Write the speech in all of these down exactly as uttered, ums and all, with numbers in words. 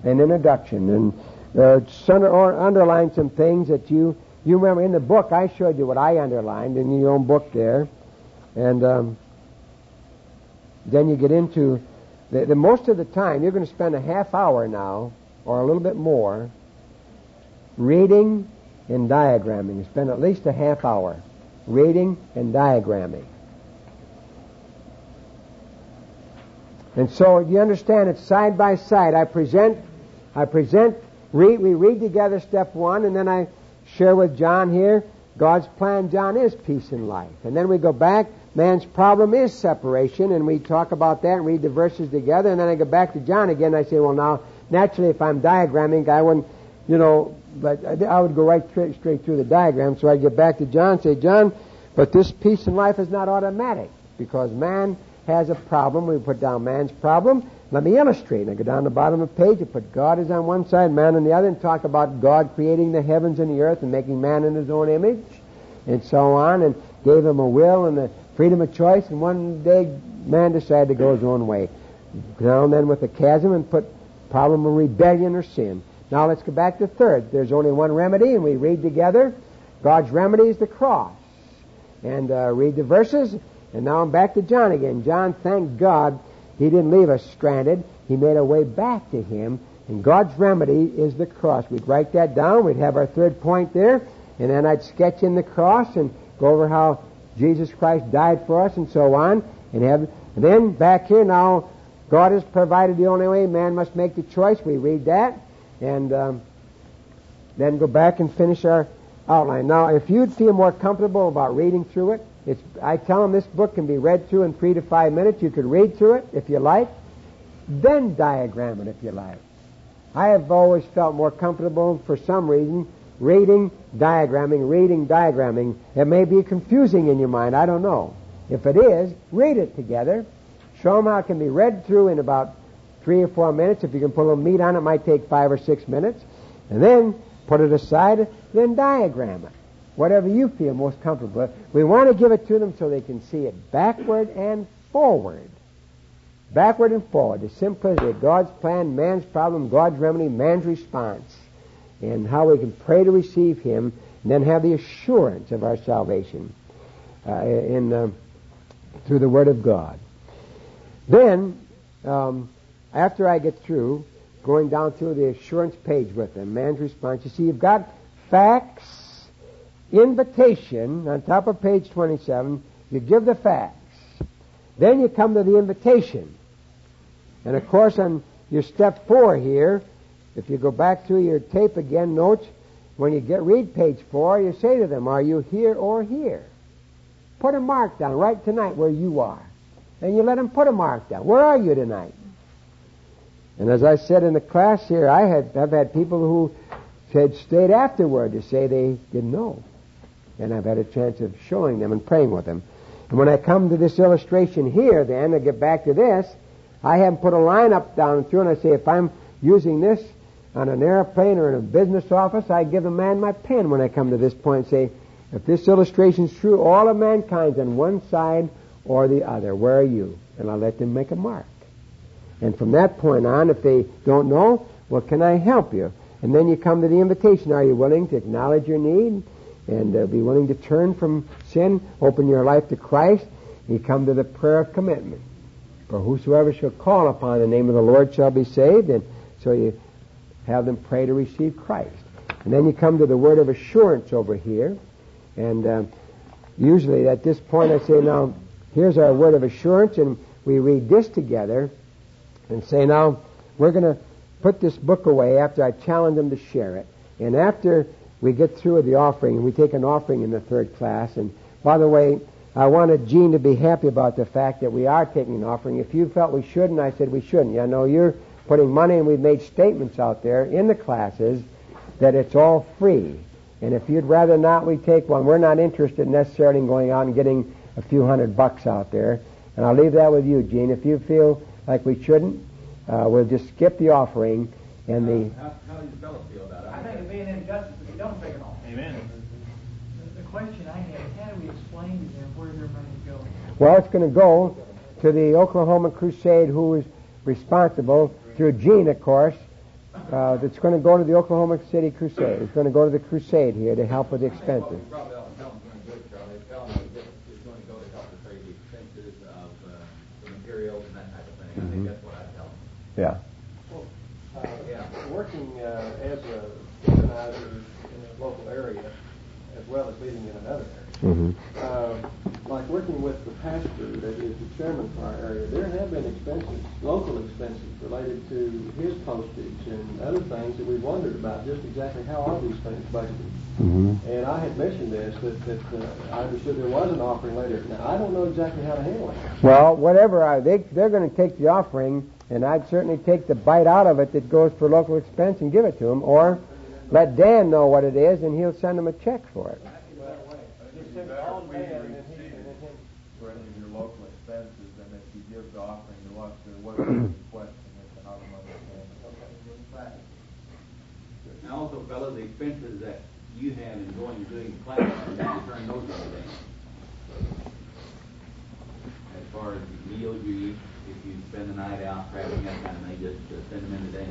an introduction, and uh, some, or underline some things that you you remember in the book. I showed you what I underlined in your own book there, and um, then you get into the, the most of the time you're going to spend a half hour now, or a little bit more, reading and diagramming. You spend at least a half hour reading and diagramming. And so you understand it's side by side. I present, I present, read, we read together step one, and then I share with John here, God's plan, John, is peace and life. And then we go back, man's problem is separation, and we talk about that and read the verses together, and then I go back to John again, and I say, well, now, naturally, if I'm diagramming, I wouldn't, you know, but I would go right straight, straight through the diagram, so I get back to John and say, John, but this peace and life is not automatic, because man has a problem. We put down man's problem. Let me illustrate. And I go down the bottom of the page and put God is on one side, man on the other, and talk about God creating the heavens and the earth and making man in his own image, and so on, and gave him a will and the freedom of choice, and one day man decided to go his own way. Down then with the chasm and put problem of rebellion or sin. Now let's go back to third. There's only one remedy, and we read together. God's remedy is the cross. And uh, read the verses. And now I'm back to John again. John, thank God, he didn't leave us stranded. He made our way back to him. And God's remedy is the cross. We'd write that down. We'd have our third point there. And then I'd sketch in the cross and go over how Jesus Christ died for us and so on. And, have, and then back here now, God has provided the only way. Man must make the choice. We read that. And um, then go back and finish our outline. Now, if you'd feel more comfortable about reading through it, It's, I tell them this book can be read through in three to five minutes. You could read through it if you like, then diagram it if you like. I have always felt more comfortable, for some reason, reading, diagramming, reading, diagramming. It may be confusing in your mind. I don't know. If it is, read it together. Show them how it can be read through in about three or four minutes. If you can put a little meat on it, it might take five or six minutes. And then put it aside, then diagram it. Whatever you feel most comfortable. We want to give it to them so they can see it backward and forward. Backward and forward. The simplicity of God's plan, man's problem, God's remedy, man's response. And how we can pray to receive Him and then have the assurance of our salvation uh, in uh, through the Word of God. Then, um, after I get through going down through the assurance page with them, man's response, you see, you've got facts, invitation on top of page twenty-seven. You give the facts. Then you come to the invitation. And of course on your step four here, if you go back through your tape again, notes, when you get read page four, you say to them, are you here or here? Put a mark down right tonight where you are. And you let them put a mark down. Where are you tonight? And as I said in the class here, I had, I've had people who had stayed afterward to say they didn't know. And I've had a chance of showing them and praying with them. And when I come to this illustration here, then, I get back to this, I haven't put a line up, down, through, and I say, if I'm using this on an airplane or in a business office, I give the man my pen when I come to this point and say, if this illustration is true, all of mankind's on one side or the other. Where are you? And I'll let them make a mark. And from that point on, if they don't know, well, can I help you? And then you come to the invitation. Are you willing to acknowledge your need and uh, be willing to turn from sin, open your life to Christ? You come to the prayer of commitment. For whosoever shall call upon the name of the Lord shall be saved. And so you have them pray to receive Christ. And then you come to the word of assurance over here. And uh, usually at this point I say, now, here's our word of assurance. And we read this together and say, now, we're going to put this book away after I challenge them to share it. And after we get through with the offering, we take an offering in the third class. And by the way, I wanted Gene to be happy about the fact that we are taking an offering. If you felt we shouldn't, I said we shouldn't. I know you're putting money, and we've made statements out there in the classes that it's all free. And if you'd rather not, we take one. We're not interested necessarily in going out and getting a few hundred bucks out there. And I'll leave that with you, Gene. If you feel like we shouldn't, uh, we'll just skip the offering. And the how, how do you fellows feel about it? I think it'd be an injustice if you don't take it off. Amen. The, the question I have, how do we explain to them where their money goes? Well, it's going to go to the Oklahoma Crusade, who is responsible, through Gene, of course, uh, that's going to go to the Oklahoma City Crusade. It's going to go to the crusade here to help with the expenses. Well, we probably ought to tell them it's going to do it, Charlie. Tell them that it's going to go to help to pay the expenses of uh, the materials and that type of thing. I think that's what I'd tell them. Yeah. Well, uh, Yeah. working uh, as a organizer in a local area, as well as leading in another area. Mm-hmm. Uh, like working with the pastor that is the chairman for our area, there have been expenses, local expenses related to his postage and other things that we wondered about just exactly how are these things budgeted. Mm-hmm. And I had mentioned this, that, that uh, I understood there was an offering later. Now, I don't know exactly how to handle it. Well, whatever, I, they, they're going to take the offering, and I'd certainly take the bite out of it that goes for local expense and give it to them, or let Dan know what it is, and he'll send them a check for it. For any of your local expenses, and if you give the offering to us, there wasn't any question as to how the money was spent. And also, fellas, the expenses that you have in going and doing the class, you have to turn those other things. As far as the meals you eat, if you spend the night out, traveling, that kind of thing, just, just send them in today.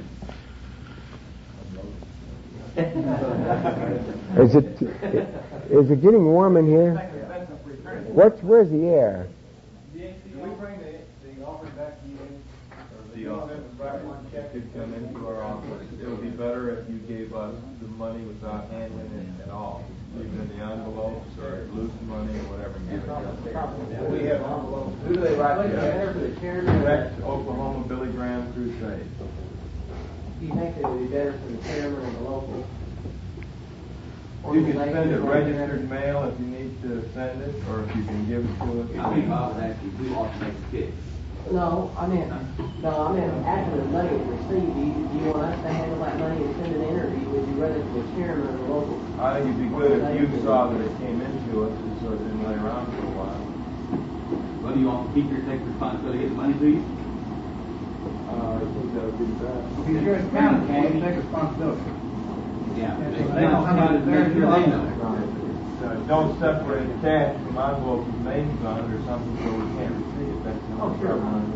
Is it is it getting warm in here? What's where's the air? Do we bring the, the offering back to you? The office could come into our office. It would be better if you gave us the money without handling it at all, even in the envelopes or loose money or whatever. And give it to us. We have envelopes. Who do they write to? Banner for the chairman. Direct Oklahoma Billy Graham Crusade. Do you think it would be better for the chairman and the local? You can send it registered mail if you need to send it, or if you can give it to us. I mean, Bob would actually, we ought to make a kid. No, I mean, no, I mean, after the money is received, do you, do you want us to handle that money and send it in, or do you, would you rather the chairman or the local? I think it'd be good if you saw that it came into us, and so it didn't lay around for a while. Well, do you want to keep your take responsibility to get the money to you? Uh, I think that would be best. He's your accountant, can you take responsibility? Yeah. Yes, They sir. they don't count it, make sure they know. Uh, don't separate cash from envelopes with names on it or something so we can't receive it. That's the Oh, only sure. problem.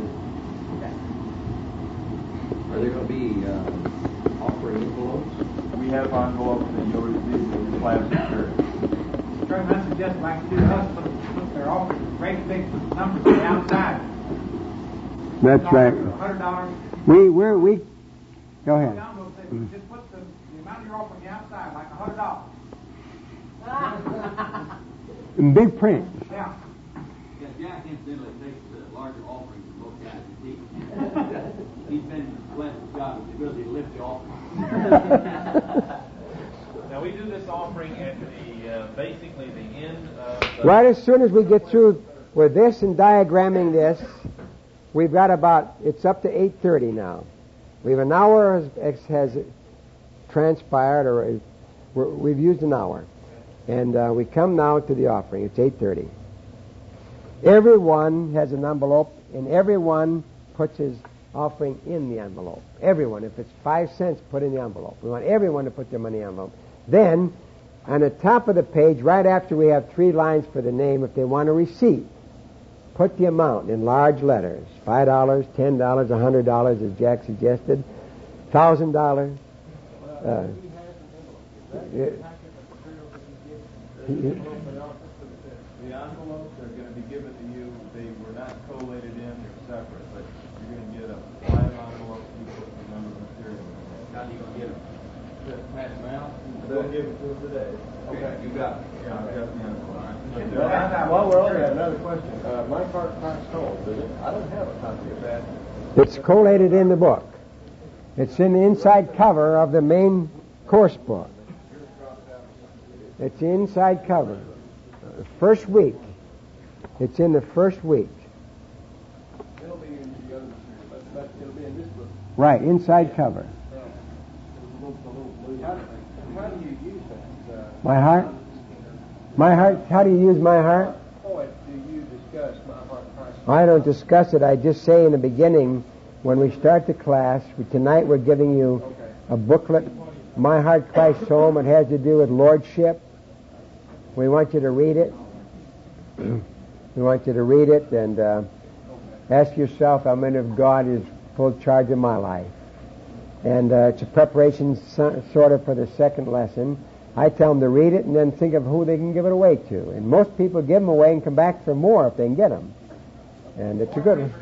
Are there going to be uh, offering envelopes? We have envelopes that you'll receive with the plastic shirt. Chairman, I suggest like you do us, put, put their offering, great big numbers on the outside. That's right. Hundred dollars. We we're we. Go ahead. Just put the, the amount of your offering on the outside, like a hundred dollars. In big print. Yeah. Yeah, Jack incidentally takes the larger offerings from most guys in he, he's been blessed with God with the ability to lift the offering. Now we do this offering at the uh, basically the end of the Right as soon as we get through with this and diagramming this, we've got about, it's up to eight thirty now. We have an hour has, has transpired, or we're, we've used an hour. And uh, we come now to the offering. It's eight thirty. Everyone has an envelope, and everyone puts his offering in the envelope. Everyone. If it's five cents, put in the envelope. We want everyone to put their money in the envelope. Then, on the top of the page, right after we have three lines for the name, if they want a receipt, put the amount in large letters. five dollars, ten dollars, one hundred dollars, as Jack suggested, one thousand dollars. Uh, The envelopes are going to be given to you. They were not collated in, they're separate, but you're going to get a blank envelope you put the number of material in. How do you gonna get them? Just pass them out. They'll give it to us today. Okay, you got it. Yeah, I've got the envelope. Uh, While we're on that, another question. Uh, my heart price told, does it? I don't have a copy of that. It's collated in the book. It's in the inside cover of the main course book. It's the inside cover. Uh, first week. It's in the first week. It'll be in the other material, but, but it'll be in this book. Right, inside cover. How, how do you use that? Uh, My heart? My heart? How do you use my heart? point do you discuss my heart price? I don't discuss it. I just say in the beginning, when we start the class, we, tonight we're giving you Okay. a booklet, My Heart Christ's Home. It has to do with lordship. We want you to read it. We want you to read it and uh, ask yourself how many of God is full charge of my life. And uh, it's a preparation so, sort of for the second lesson. I tell them to read it and then think of who they can give it away to. And most people give them away and come back for more if they can get them. And it's a good one.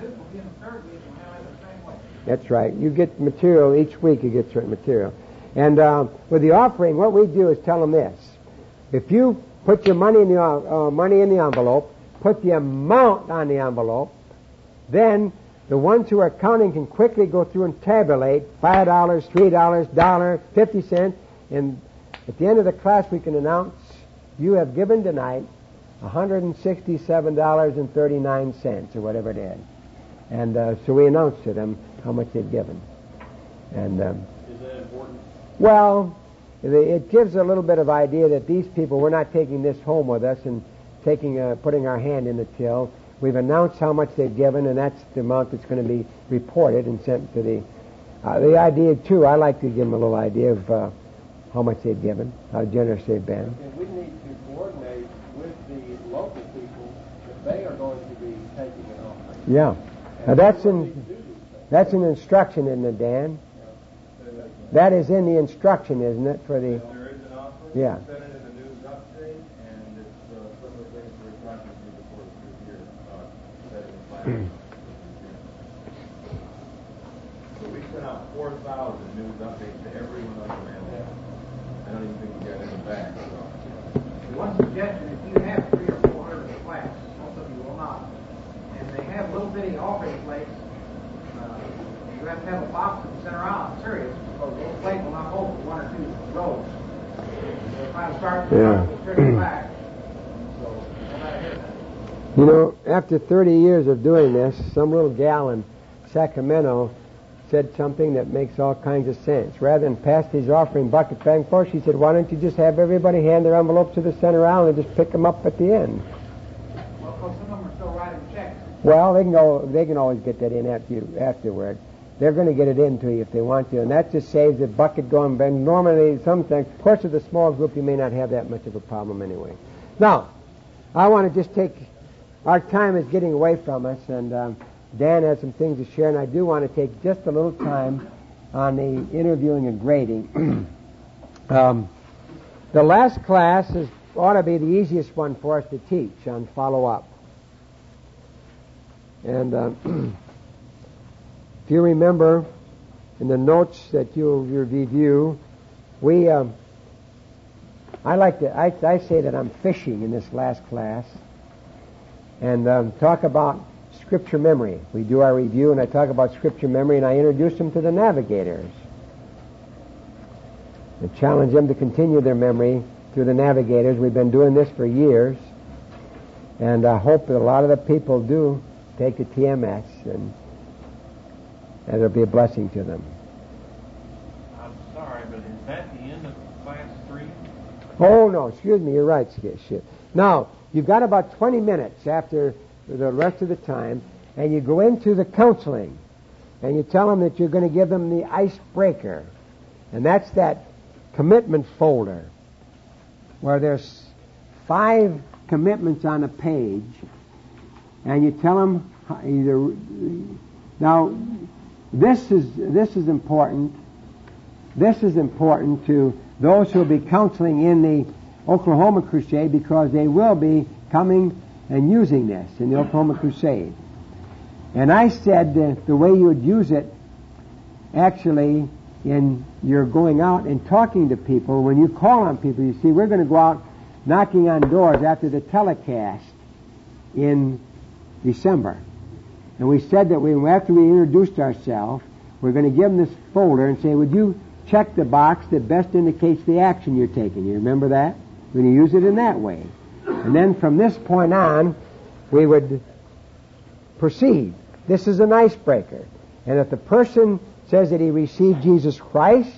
That's right. You get material each week. You get certain material. And uh, with the offering, what we do is tell them this: if you put your money in the uh, money in the envelope, put the amount on the envelope, then the ones who are counting can quickly go through and tabulate five dollars, three dollars, dollar, fifty cents, and at the end of the class we can announce you have given tonight one hundred and sixty-seven dollars and thirty-nine cents or whatever it is. And uh, so we announce to them how much they've given. And um, is that important? Well, it gives a little bit of idea that these people, we're not taking this home with us and taking, uh, putting our hand in the till. We've announced how much they've given, and that's the amount that's going to be reported and sent to the. Uh, the idea too, I like to give them a little idea of uh, how much they've given, how generous they've been. And we need to coordinate with the local people that they are going to be taking it offering. Yeah. Now that's in that's an instruction, isn't it, Dan? That is in the instruction, isn't it, for the? There is an offering. Yeah. Send it in the news update, and it's uh, some of the things we're talking to before this year about setting the plan. So we sent out four thousand news updates to everyone on the land. I don't even think we got any back. So. One suggestion: if you have three or four hundred in the class, most of you will not, and they have little bitty offering plates. Uh, you have to have a box in the center aisle. Serious, because those plates will not hold for one or two rows. So if I start to Yeah. turn back, so no matter hit that. You know, after thirty years of doing this, some little gal in Sacramento said something that makes all kinds of sense. Rather than pass these offering buckets back and forth, she said, why don't you just have everybody hand their envelopes to the center aisle and just pick them up at the end? Well, because some of them are still writing checks. Well, they can go. They can always get that in after you, afterward. They're going to get it into you if they want to, and that just saves the bucket going. But normally, sometimes, of course, with a small group, you may not have that much of a problem anyway. Now, I want to just take. Our time is getting away from us, and um, Dan has some things to share, and I do want to take just a little time on the interviewing and grading. um, the last class is ought to be the easiest one for us to teach on follow-up. And uh, if you remember in the notes that you'll review, we, um, I like to, I, I say that I'm fishing in this last class and um, talk about Scripture memory. We do our review and I talk about Scripture memory and I introduce them to the navigators. I challenge them to continue their memory through the navigators. We've been doing this for years and I hope that a lot of the people do take the T M S, and, and it'll be a blessing to them. I'm sorry, but is that the end of class three? Oh, no, excuse me, you're right, shit. Now, you've got about twenty minutes after the rest of the time, and you go into the counseling, and you tell them that you're going to give them the icebreaker, and that's that commitment folder, where there's five commitments on a page, and you tell them either. Now, this is this is important. This is important to those who will be counseling in the Oklahoma Crusade because they will be coming and using this in the Oklahoma Crusade. And I said that the way you would use it, actually, in your going out and talking to people, when you call on people, you see, we're going to go out knocking on doors after the telecast in December. And we said that we, after we introduced ourselves, we're going to give them this folder and say, would you check the box that best indicates the action you're taking? You remember that? We're going to use it in that way. And then from this point on, we would proceed. This is an icebreaker. And if the person says that he received Jesus Christ,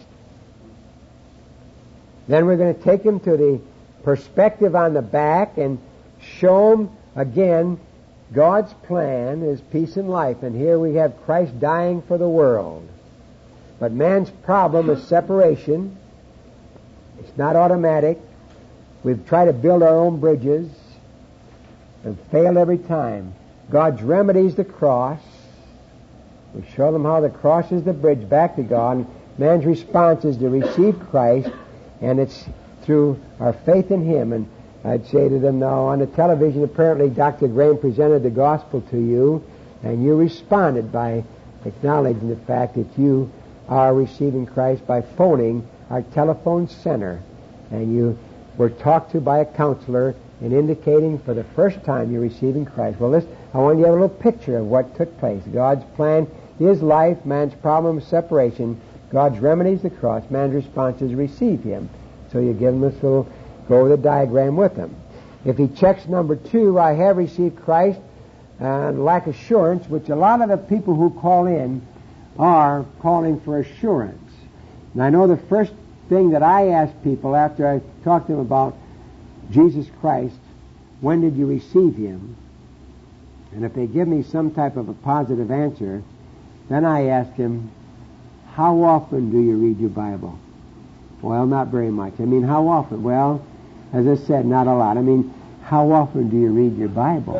then we're going to take him to the perspective on the back and show him again God's plan is peace and life, and here we have Christ dying for the world. But man's problem is separation. It's not automatic. We've tried to build our own bridges and failed every time. God's remedy is the cross. We show them how the cross is the bridge back to God. And man's response is to receive Christ, and it's through our faith in Him. And I'd say to them now, on the television, apparently Doctor Graham presented the gospel to you, and you responded by acknowledging the fact that you are receiving Christ by phoning our telephone center, and you were talked to by a counselor and indicating for the first time you're receiving Christ. Well, this, I want you to have a little picture of what took place. God's plan is life, man's problem is separation, God's remedy is the cross, man's response is receive Him. So you give him this little, go over the diagram with him. If he checks number two, I have received Christ, and lack assurance, which a lot of the people who call in are calling for assurance. And I know the first thing that I ask people after I talk to them about Jesus Christ, when did you receive Him? And if they give me some type of a positive answer, then I ask them, how often do you read your Bible? Well, not very much. I mean, how often? Well, as I said, not a lot. I mean, how often do you read your Bible?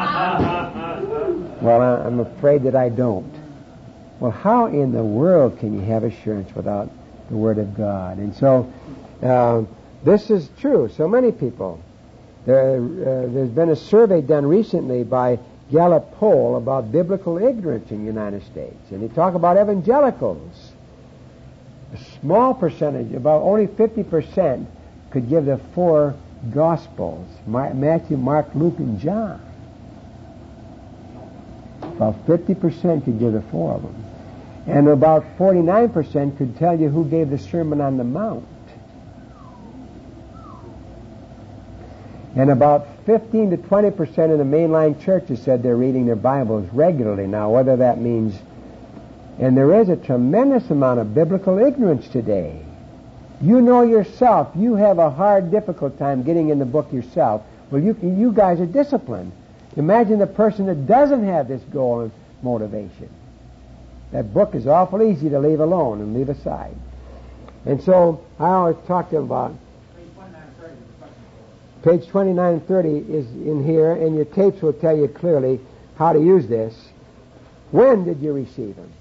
Well, I'm afraid that I don't. Well, how in the world can you have assurance without the Word of God? And so, uh, this is true. So many people. There, uh, there's been a survey done recently by Gallup poll about biblical ignorance in the United States. And they talk about evangelicals. A small percentage, about only fifty percent, could give the four Gospels, Matthew, Mark, Luke, and John. About fifty percent could give the four of them. And about forty-nine percent could tell you who gave the Sermon on the Mount. And about fifteen to twenty percent of the mainline churches said they're reading their Bibles regularly. Now, whether that means... And there is a tremendous amount of biblical ignorance today. You know yourself, you have a hard, difficult time getting in the book yourself. Well, you, you guys are disciplined. Imagine the person that doesn't have this goal and motivation. That book is awful easy to leave alone and leave aside. And so I always talk to them about page twenty-nine and thirty is in here, and your tapes will tell you clearly how to use this. When did you receive Him?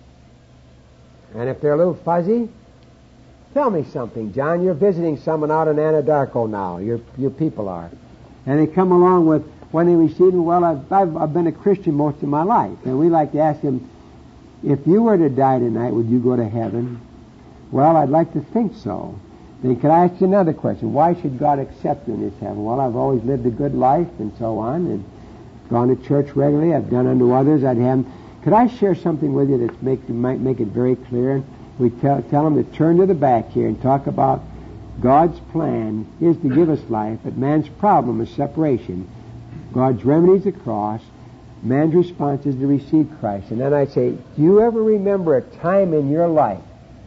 And if they're a little fuzzy, tell me something, John. You're visiting someone out in Anadarko now. Your your people are. And they come along with, when they receive Him, well, I've, I've, I've been a Christian most of my life. And we like to ask them, if you were to die tonight, would you go to heaven? Well, I'd like to think so. Then can I ask you another question? Why should God accept you in His heaven? Well, I've always lived a good life and so on, and gone to church regularly. I've done unto others. I'd have... Could I share something with you that make, might make it very clear? We tell, tell them to turn to the back here and talk about God's plan is to give us life, but man's problem is separation. God's remedy is the cross. Man's response is to receive Christ. And then I say, do you ever remember a time in your life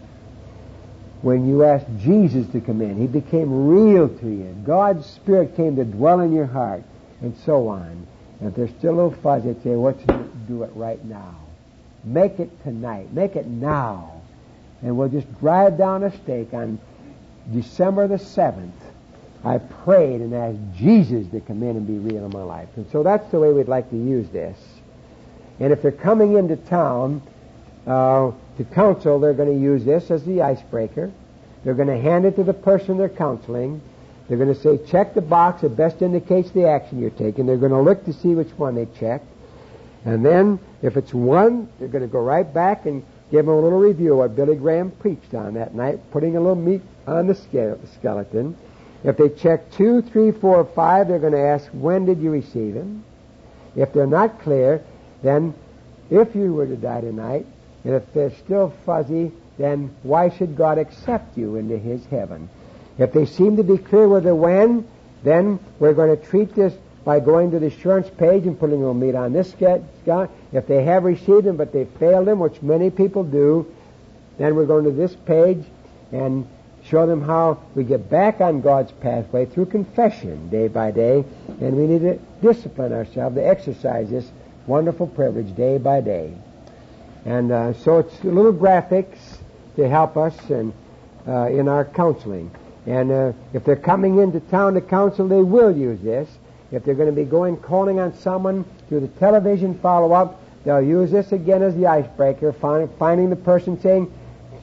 when you asked Jesus to come in? He became real to you. God's Spirit came to dwell in your heart, and so on. And if they're still a little fuzzy, I'd say, let's do it right now. Make it tonight. Make it now. And we'll just drive down a stake on December the seventh. I prayed and asked Jesus to come in and be real in my life. And so that's the way we'd like to use this. And if they're coming into town uh, to counsel, they're going to use this as the icebreaker. They're going to hand it to the person they're counseling. They're going to say, check the box that best indicates the action you're taking. They're going to look to see which one they checked. And then, if it's one, they're going to go right back and give them a little review of what Billy Graham preached on that night, putting a little meat on the skeleton. If they check two, three, four, five, they're going to ask, when did you receive Him? If they're not clear, then if you were to die tonight, and if they're still fuzzy, then why should God accept you into His heaven? If they seem to be clear with the when, then we're going to treat this by going to the assurance page and putting a little meat on this skeleton. If they have received Him but they failed Him, which many people do, then we're going to this page and show them how we get back on God's pathway through confession day by day, and we need to discipline ourselves to exercise this wonderful privilege day by day. And uh, so it's little graphics to help us and, uh, in our counseling. And uh, if they're coming into town to counsel, they will use this. If they're going to be going calling on someone through the television follow-up, they'll use this again as the icebreaker, find, finding the person saying,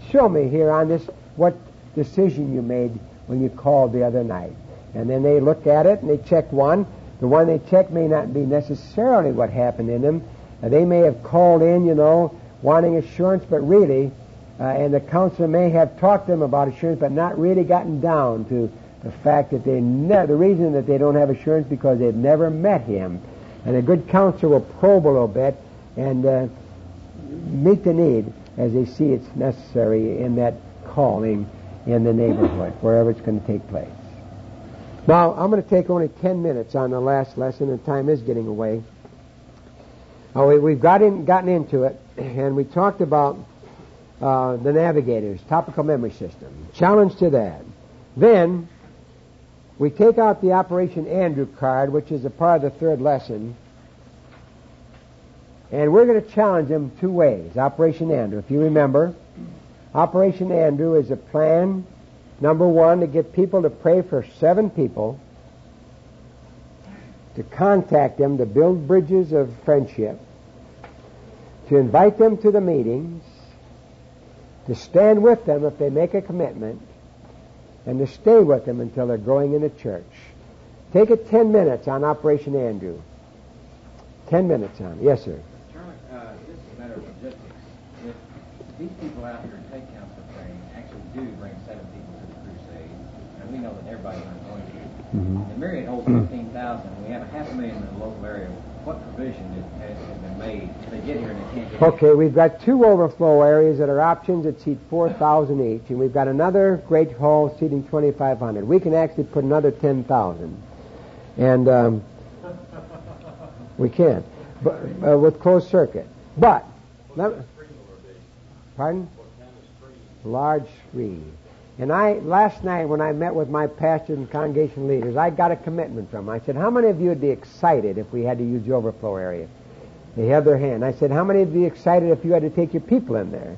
show me here on this what decision you made when you called the other night. And then they look at it and they check one. The one they check may not be necessarily what happened in them. Uh, they may have called in, you know, wanting assurance, but really, uh, and the counselor may have talked to them about assurance, but not really gotten down to the fact that they ne- the reason that they don't have assurance because they've never met him. And a good counselor will probe a little bit and uh, meet the need as they see it's necessary in that calling in the neighborhood, wherever it's going to take place. Now, I'm going to take only ten minutes on the last lesson, and time is getting away. Oh, we, we've got in, gotten into it, and we talked about uh, the navigators, topical memory system. Challenge to that. Then, we take out the Operation Andrew card, which is a part of the third lesson, and we're going to challenge them two ways. Operation Andrew, if you remember, Operation Andrew is a plan, number one, to get people to pray for seven people, to contact them, to build bridges of friendship, to invite them to the meetings, to stand with them if they make a commitment, and to stay with them until they're growing in the church. Take it ten minutes on Operation Andrew. Ten minutes on it. Yes, sir. Charlie, uh, this is a matter of logistics. If these people out here in Take Council praying actually do bring seven people to the crusade, and we know that everybody's not going to, Mm-hmm. the Myriad holds fifteen thousand, and we have a half a million in the local area. What provision has, has been made if they get here and they can't get Okay, here? we've got two overflow areas that are options that seat four thousand each, and we've got another great hall seating twenty-five hundred. We can actually put another ten thousand. And um, we can, but, uh, with closed circuit. But, let, pardon? Large screen. And I, last night when I met with my pastors and congregation leaders, I got a commitment from them. I said, how many of you would be excited if we had to use the overflow area? They held their hand. I said, how many would be excited if you had to take your people in there?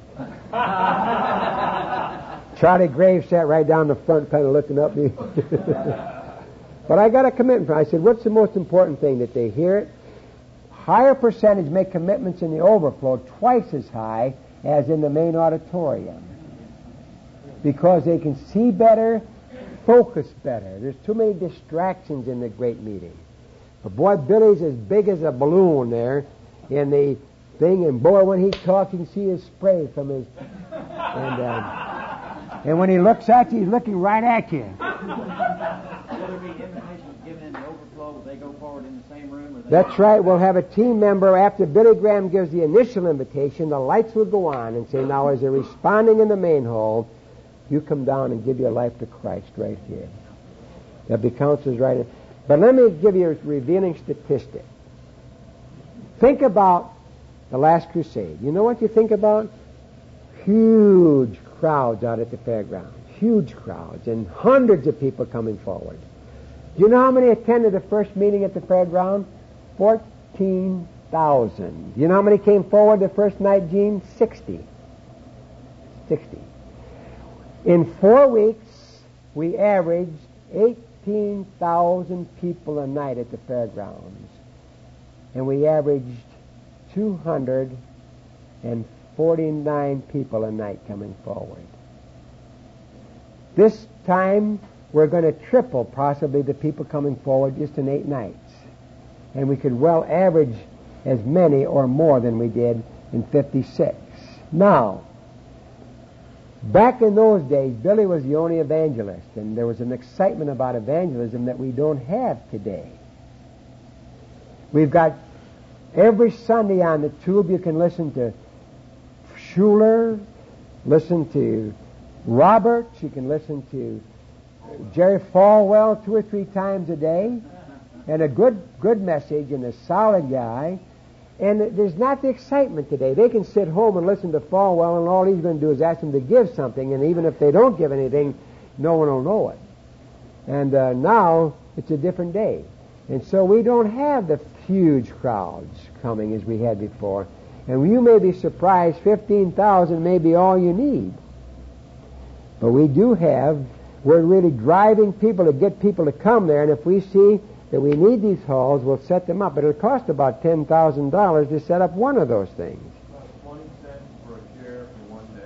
Charlie Graves sat right down the front kind of looking up me. But I got a commitment from them. I said, what's the most important thing? That they hear it? Higher percentage make commitments in the overflow twice as high as in the main auditorium. Because they can see better, focus better. There's too many distractions in the great meeting. But boy, Billy's as big as a balloon there in the thing, and boy, when he talks, you can see his spray from his... And, um, and when he looks at you, he's looking right at you. Will there be invitations given in the overflow? Will they go forward in the same room? Or they That's right. We'll have a team member, after Billy Graham gives the initial invitation, the lights will go on and say, now as they're responding in the main hall, you come down and give your life to Christ right here. There'll be counselors right in. But let me give you a revealing statistic. Think about the last crusade. You know what you think about? Huge crowds out at the fairgrounds. Huge crowds and hundreds of people coming forward. Do you know how many attended the first meeting at the fairground? Fourteen thousand. Do you know how many came forward the first night, Gene? Sixty. Sixty. In four weeks, we averaged eighteen thousand people a night at the fairgrounds. And we averaged two hundred forty-nine people a night coming forward. This time, we're going to triple possibly the people coming forward just in eight nights. And we could well average as many or more than we did in fifty-six. Now, back in those days, Billy was the only evangelist, and there was an excitement about evangelism that we don't have today. We've got every Sunday on the tube you can listen to Schuler, listen to Roberts, you can listen to Jerry Falwell two or three times a day, and a good good message and a solid guy. And there's not the excitement today. They can sit home and listen to Falwell, and all he's going to do is ask them to give something, and even if they don't give anything, no one will know it. And uh, now it's a different day. And so we don't have the huge crowds coming as we had before. And you may be surprised, fifteen thousand may be all you need. But we do have, we're really driving people to get people to come there, and if we see that we need these halls, we'll set them up. But it'll cost about ten thousand dollars to set up one of those things. About twenty cents for a chair for one day.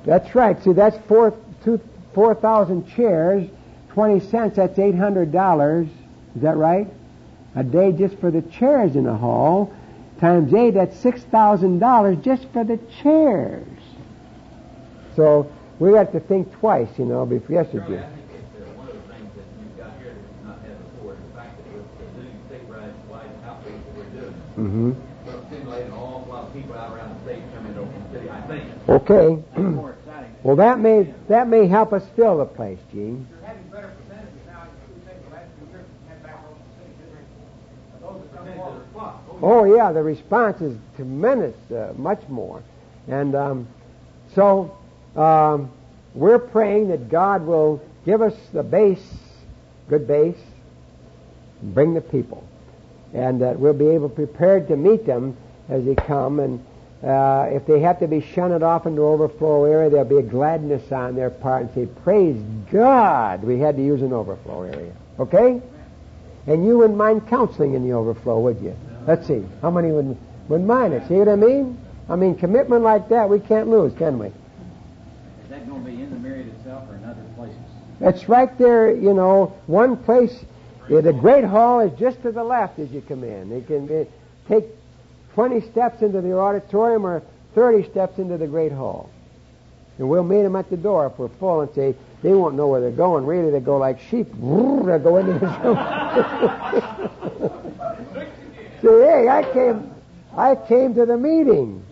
That's right. See, that's four two four thousand chairs, twenty cents. That's eight hundred dollars. Is that right? A day just for the chairs in the hall. Times eight, that's six thousand dollars just for the chairs. So we have to think twice, you know, before yesterday. Charlie, I think it's uh, one of the things that you've got here that you've not had before is the fact that with the new statewide outreach that we're doing, Mm-hmm. we're stimulating an awful lot of people out around the state coming to Oklahoma City, I think. Okay. That's more exciting. Well, that may that may help us fill the place, Gene. You're having better percentages now. You think the last two years had back over the city, didn't they? Those that come forward. Oh, yeah, the response is tremendous, uh, much more. And um, so um, we're praying that God will give us the base, good base, and bring the people. And that we'll be able prepared to meet them as they come. And uh, if they have to be shunted off into overflow area, there'll be a gladness on their part and say, praise God, we had to use an overflow area. Okay? And you wouldn't mind counseling in the overflow, would you? Let's see. How many would, would mind it? See what I mean? I mean, commitment like that, we can't lose, can we? Is that going to be in the Myriad itself or in other places? It's right there, you know, one place. Yeah, the Great Hall is just to the left as you come in. You can be, take twenty steps into the auditorium or thirty steps into the Great Hall. And we'll meet them at the door if we're full and say, they won't know where they're going. Really, they go like sheep. They'll go into the room. Say, hey, I came, I came to the meeting.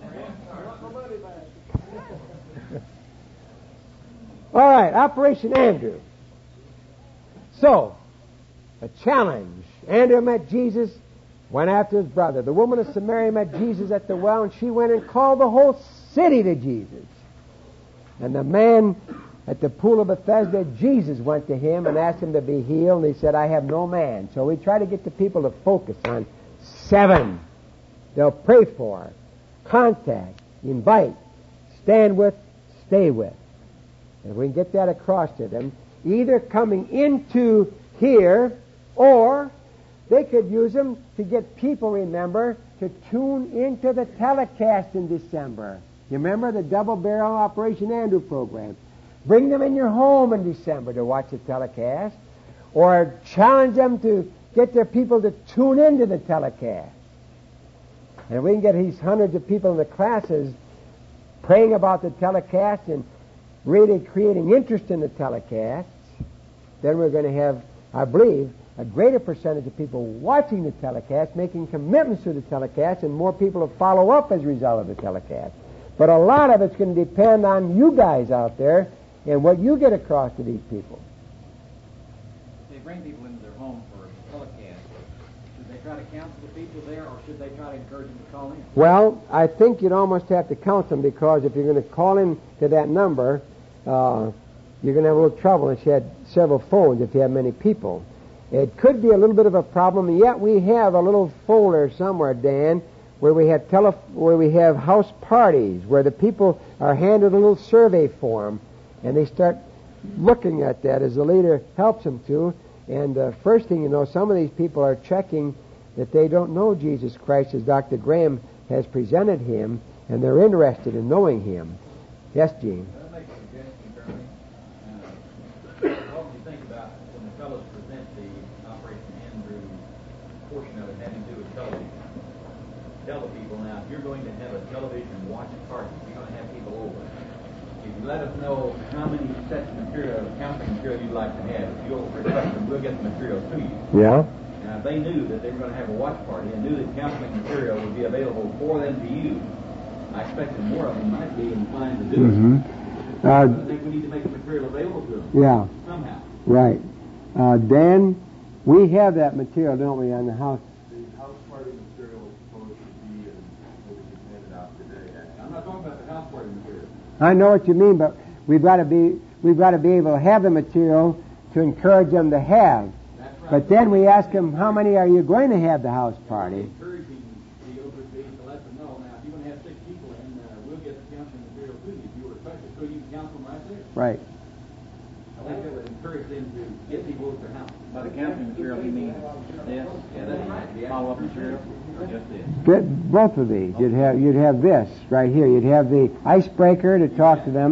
All right, Operation Andrew. So, a challenge. Andrew met Jesus, went after his brother. The woman of Samaria met Jesus at the well, and she went and called the whole city to Jesus. And the man at the pool of Bethesda, Jesus went to him and asked him to be healed, and he said, I have no man. So we try to get the people to focus on seven. They'll pray for, contact, invite, stand with, stay with. If we can get that across to them, either coming into here, or they could use them to get people, remember, to tune into the telecast in December. You remember the Double Barrel Operation Andrew program? Bring them in your home in December to watch the telecast, or challenge them to get their people to tune into the telecast. And if we can get these hundreds of people in the classes praying about the telecast and really creating interest in the telecasts, then we're going to have, I believe, a greater percentage of people watching the telecast, making commitments to the telecast, and more people to follow up as a result of the telecast. But a lot of it's going to depend on you guys out there and what you get across to these people. They bring people into their home for a telecast. Should they try to counsel the people there, or should they try to encourage them to call in? Well, I think you'd almost have to count them, because if you're going to call in to that number, uh, you're going to have a little trouble if you had several phones, if you have many people. It could be a little bit of a problem, and yet we have a little folder somewhere, Dan, where we have tele- where we have house parties, where the people are handed a little survey form, and they start looking at that as the leader helps them to. And uh, first thing you know, some of these people are checking that they don't know Jesus Christ as Doctor Graham has presented him, and they're interested in knowing him. Yes, Gene? I'll make a suggestion, Bernie. Uh, what do you think about when the fellows present the Operation Andrew portion of it having to do with television? Tell the people now, if you're going to have a television watch party, you're going to have people over. If you let us know how many sets of material, counseling material you'd like to have, if you'll request them, we'll get the material to you. Yeah? Now, if they knew that they were going to have a watch party and knew that counseling material would be available for them to use, I expected more of them might be inclined to do Mm-hmm. it. Uh, I think we need to make the material available to them. Yeah. Somehow. Right. Uh, Dan, we have that material, don't we, on the house? The house party material is supposed to be in what we just handed out today. I'm not talking about the house party material. I know what you mean, but we've got to be we've got to be able to have the material to encourage them to have. That's right. But then we ask them, how many are you going to have the house party? Encouraging the over to let them know. Now, if you want to have six people in, uh, we'll get the counseling material to you. If you request it, so you can counsel them right there. Right. I think that would encourage them to get people over to their house. By the counseling material, you mean this? Yeah, that's right. The Follow-up material? Or just this? Good, both of these. You'd have you'd have this right here. You'd have the icebreaker to talk to them,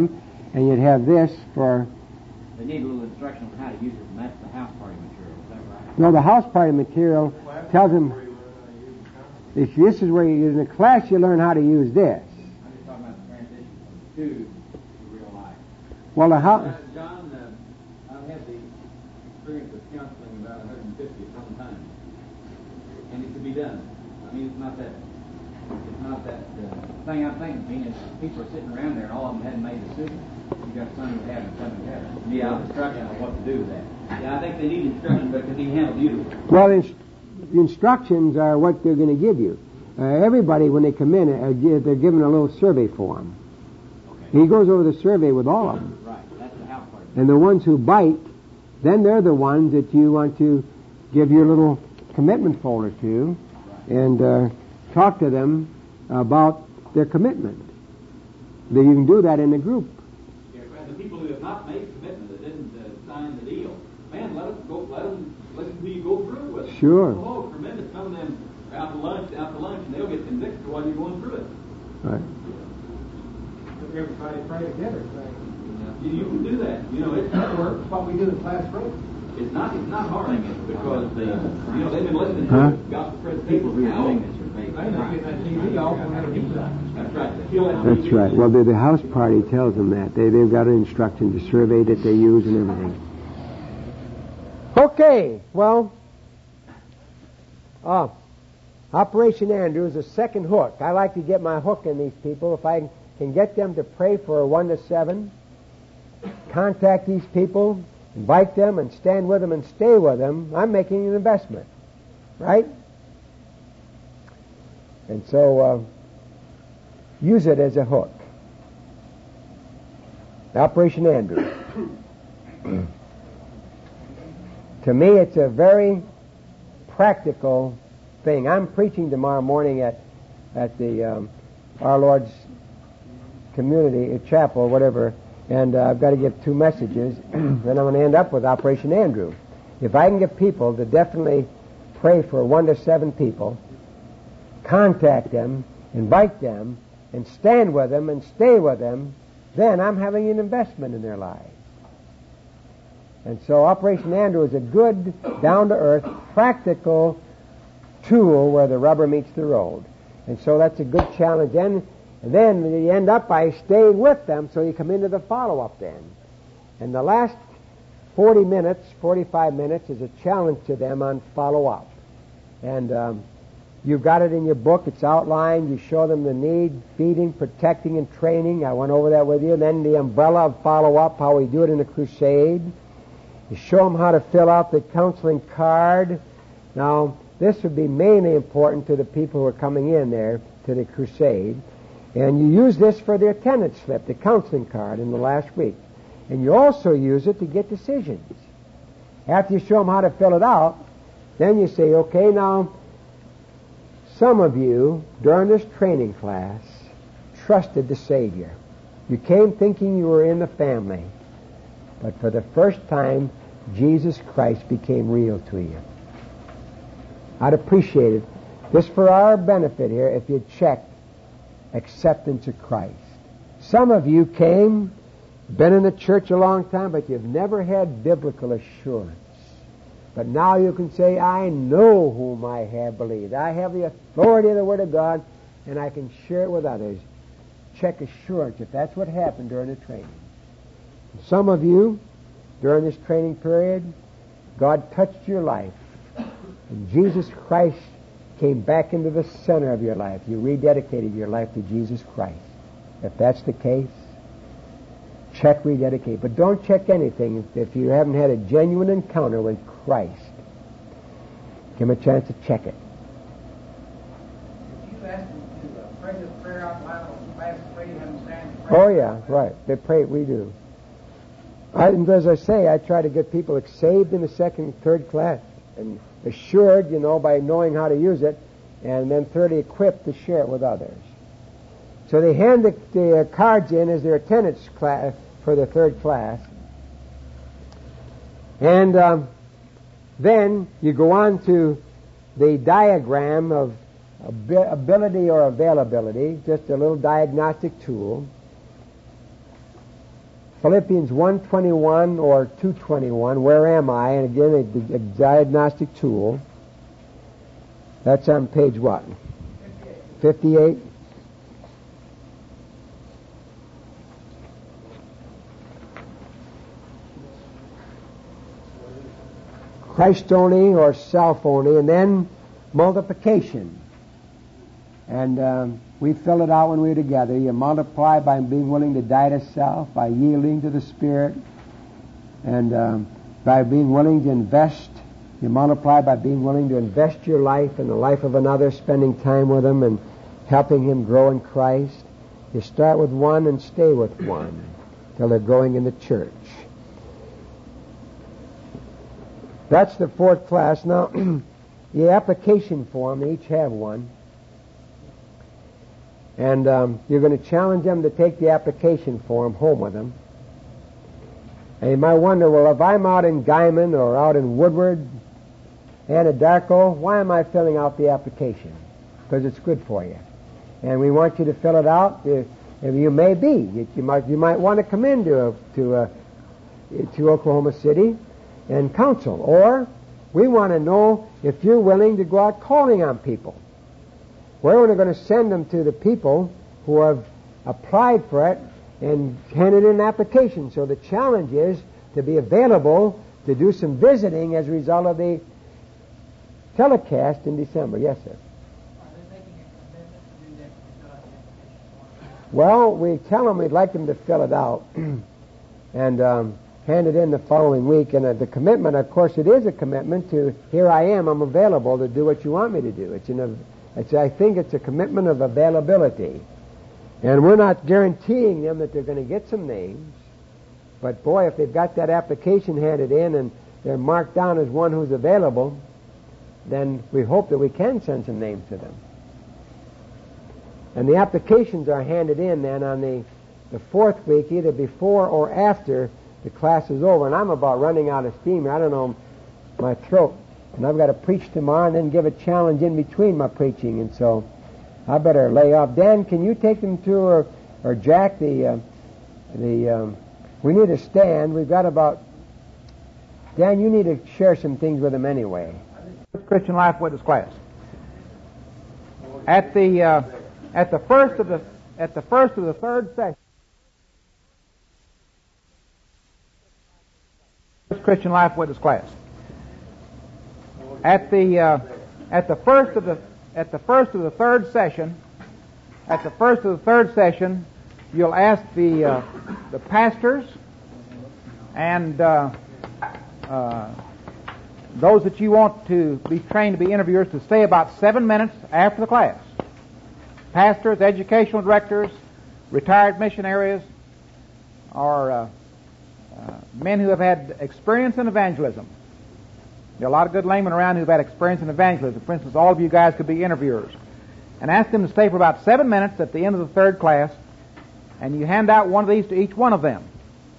and you'd have this for... They need a little instruction on how to use it, and that's the house party material. Is that right? No, the house party material tells them... If this is where you, in the class, you learn how to use this. I'm just talking about the transition from two to real life. Well, the house... Uh, John, uh, I've had the experience of counseling about one hundred fifty at one time, and it could be done. I mean, it's not that, it's not that uh, thing I'm thinking. I mean, is people are sitting around there, and all of them hadn't made a decision. You got some who have and some who haven't. Yeah, instruction on what to do with that. Yeah, I think they need instruction because he handled beautifully. Well, the instructions are what they're going to give you. Uh, everybody, when they come in, uh, they're given a little survey form. Okay. He goes over the survey with all of them. Right, that's the house part. And the ones who bite, then they're the ones that you want to give your little commitment folder to, right, and uh, talk to them about their commitment. That you can do that in a group. Yeah, the people who have not made commitment, that didn't uh, sign the deal, man, let them go, let them listen to you go through with it. Sure. Oh, tremendous. Some of them are out to lunch, out to lunch, and they'll get convicted while you're going through it. Right. Everybody pray together. You, you can do that. You know, it's that works. What we do in class group. It's not, it's not hard because they, you know, they've been listening to Huh? gospel presentation for how long? That's right. That's right. Well, the, the house party tells them that. They, they've got an instruction to survey that they use and everything. Okay, well, uh, Operation Andrew is a second hook. I like to get my hook in these people. If I can get them to pray for a one to seven, contact these people, invite them, and stand with them and stay with them, I'm making an investment, right? And so, uh, use it as a hook. Operation Andrew. To me, it's a very practical thing. I'm preaching tomorrow morning at at the um, Our Lord's Community uh, Chapel, whatever, and uh, I've got to give two messages, and I'm going to end up with Operation Andrew. If I can get people to definitely pray for one to seven people, contact them, invite them, and stand with them and stay with them, then I'm having an investment in their lives. And so Operation Andrew is a good, down-to-earth, practical tool where the rubber meets the road. And so that's a good challenge. And, and then you end up by staying with them, so you come into the follow-up then. And the last forty minutes, forty-five minutes, is a challenge to them on follow-up. And um, you've got it in your book. It's outlined. You show them the need, feeding, protecting, and training. I went over that with you. And then the umbrella of follow-up, how we do it in a crusade. You show them how to fill out the counseling card. Now, this would be mainly important to the people who are coming in there to the crusade. And you use this for the attendance slip, the counseling card in the last week. And you also use it to get decisions. After you show them how to fill it out, then you say, okay, now, some of you, during this training class, trusted the Savior. You came thinking you were in the family. But for the first time, Jesus Christ became real to you. I'd appreciate it, just for our benefit here, if you'd check acceptance of Christ. Some of you came, been in the church a long time, but you've never had biblical assurance. But now you can say, I know whom I have believed. I have the authority of the Word of God, and I can share it with others. Check assurance, if that's what happened during the training. Some of you, during this training period, God touched your life. And Jesus Christ came back into the center of your life. You rededicated your life to Jesus Christ. If that's the case, check rededicate. But don't check anything if you haven't had a genuine encounter with Christ. Give him a chance to check it. If you ask them to uh, pray this prayer out loud on class three, have them stand and pray. Oh, yeah, right. They pray, we do. I, and as I say, I try to get people saved in the second, third class, and assured, you know, by knowing how to use it, and then thirdly, equipped to share it with others. So they hand the, the cards in as their attendance class for the third class, and um, then you go on to the diagram of ability or availability, just a little diagnostic tool. Philippians one twenty-one or two twenty-one, where am I? And again, a, a diagnostic tool. That's on page what? fifty-eight. Christ only or self only, and then multiplication. And um, we fill it out when we're together. You multiply by being willing to die to self, by yielding to the Spirit, and um, by being willing to invest. You multiply by being willing to invest your life in the life of another, spending time with him and helping him grow in Christ. You start with one and stay with one till they're growing in the church. That's the fourth class. Now, the application form, they each have one. And um, you're going to challenge them to take the application form home with them. And you might wonder, well, if I'm out in Guyman or out in Woodward, Anadarko, why am I filling out the application? Because it's good for you. And we want you to fill it out. If, if you may be, you might you might want to come into a, to a, to Oklahoma City and counsel. Or we want to know if you're willing to go out calling on people. We're only going to send them to the people who have applied for it and handed in an application. So the challenge is to be available to do some visiting as a result of the telecast in December. Yes, sir. Are they making a commitment to do that to fill out the application? Well, we tell them we'd like them to fill it out and um, hand it in the following week. And uh, the commitment, of course, it is a commitment to, here I am, I'm available to do what you want me to do. It's an, it's, I think it's a commitment of availability. And we're not guaranteeing them that they're going to get some names. But boy, if they've got that application handed in and they're marked down as one who's available, then we hope that we can send some names to them. And the applications are handed in then on the, the fourth week, either before or after the class is over. And I'm about running out of steam. I don't know my throat. And I've got to preach tomorrow and then give a challenge in between my preaching. And so I better lay off. Dan, can you take them to, or, or Jack, the, uh, the um, we need a stand. We've got about, Dan, you need to share some things with them anyway. Christian Life Witness class. At the uh, at the first of the at the first of the third session, Christian Life Witness class. At the uh, at the first of the at the first of the third session, at the first of the third session, you'll ask the uh, the pastors and uh, uh, those that you want to be trained to be interviewers to stay about seven minutes after the class. Pastors, educational directors, retired missionaries, or uh, uh, men who have had experience in evangelism. There are a lot of good laymen around who have had experience in evangelism. For instance, all of you guys could be interviewers. And ask them to stay for about seven minutes at the end of the third class, and you hand out one of these to each one of them.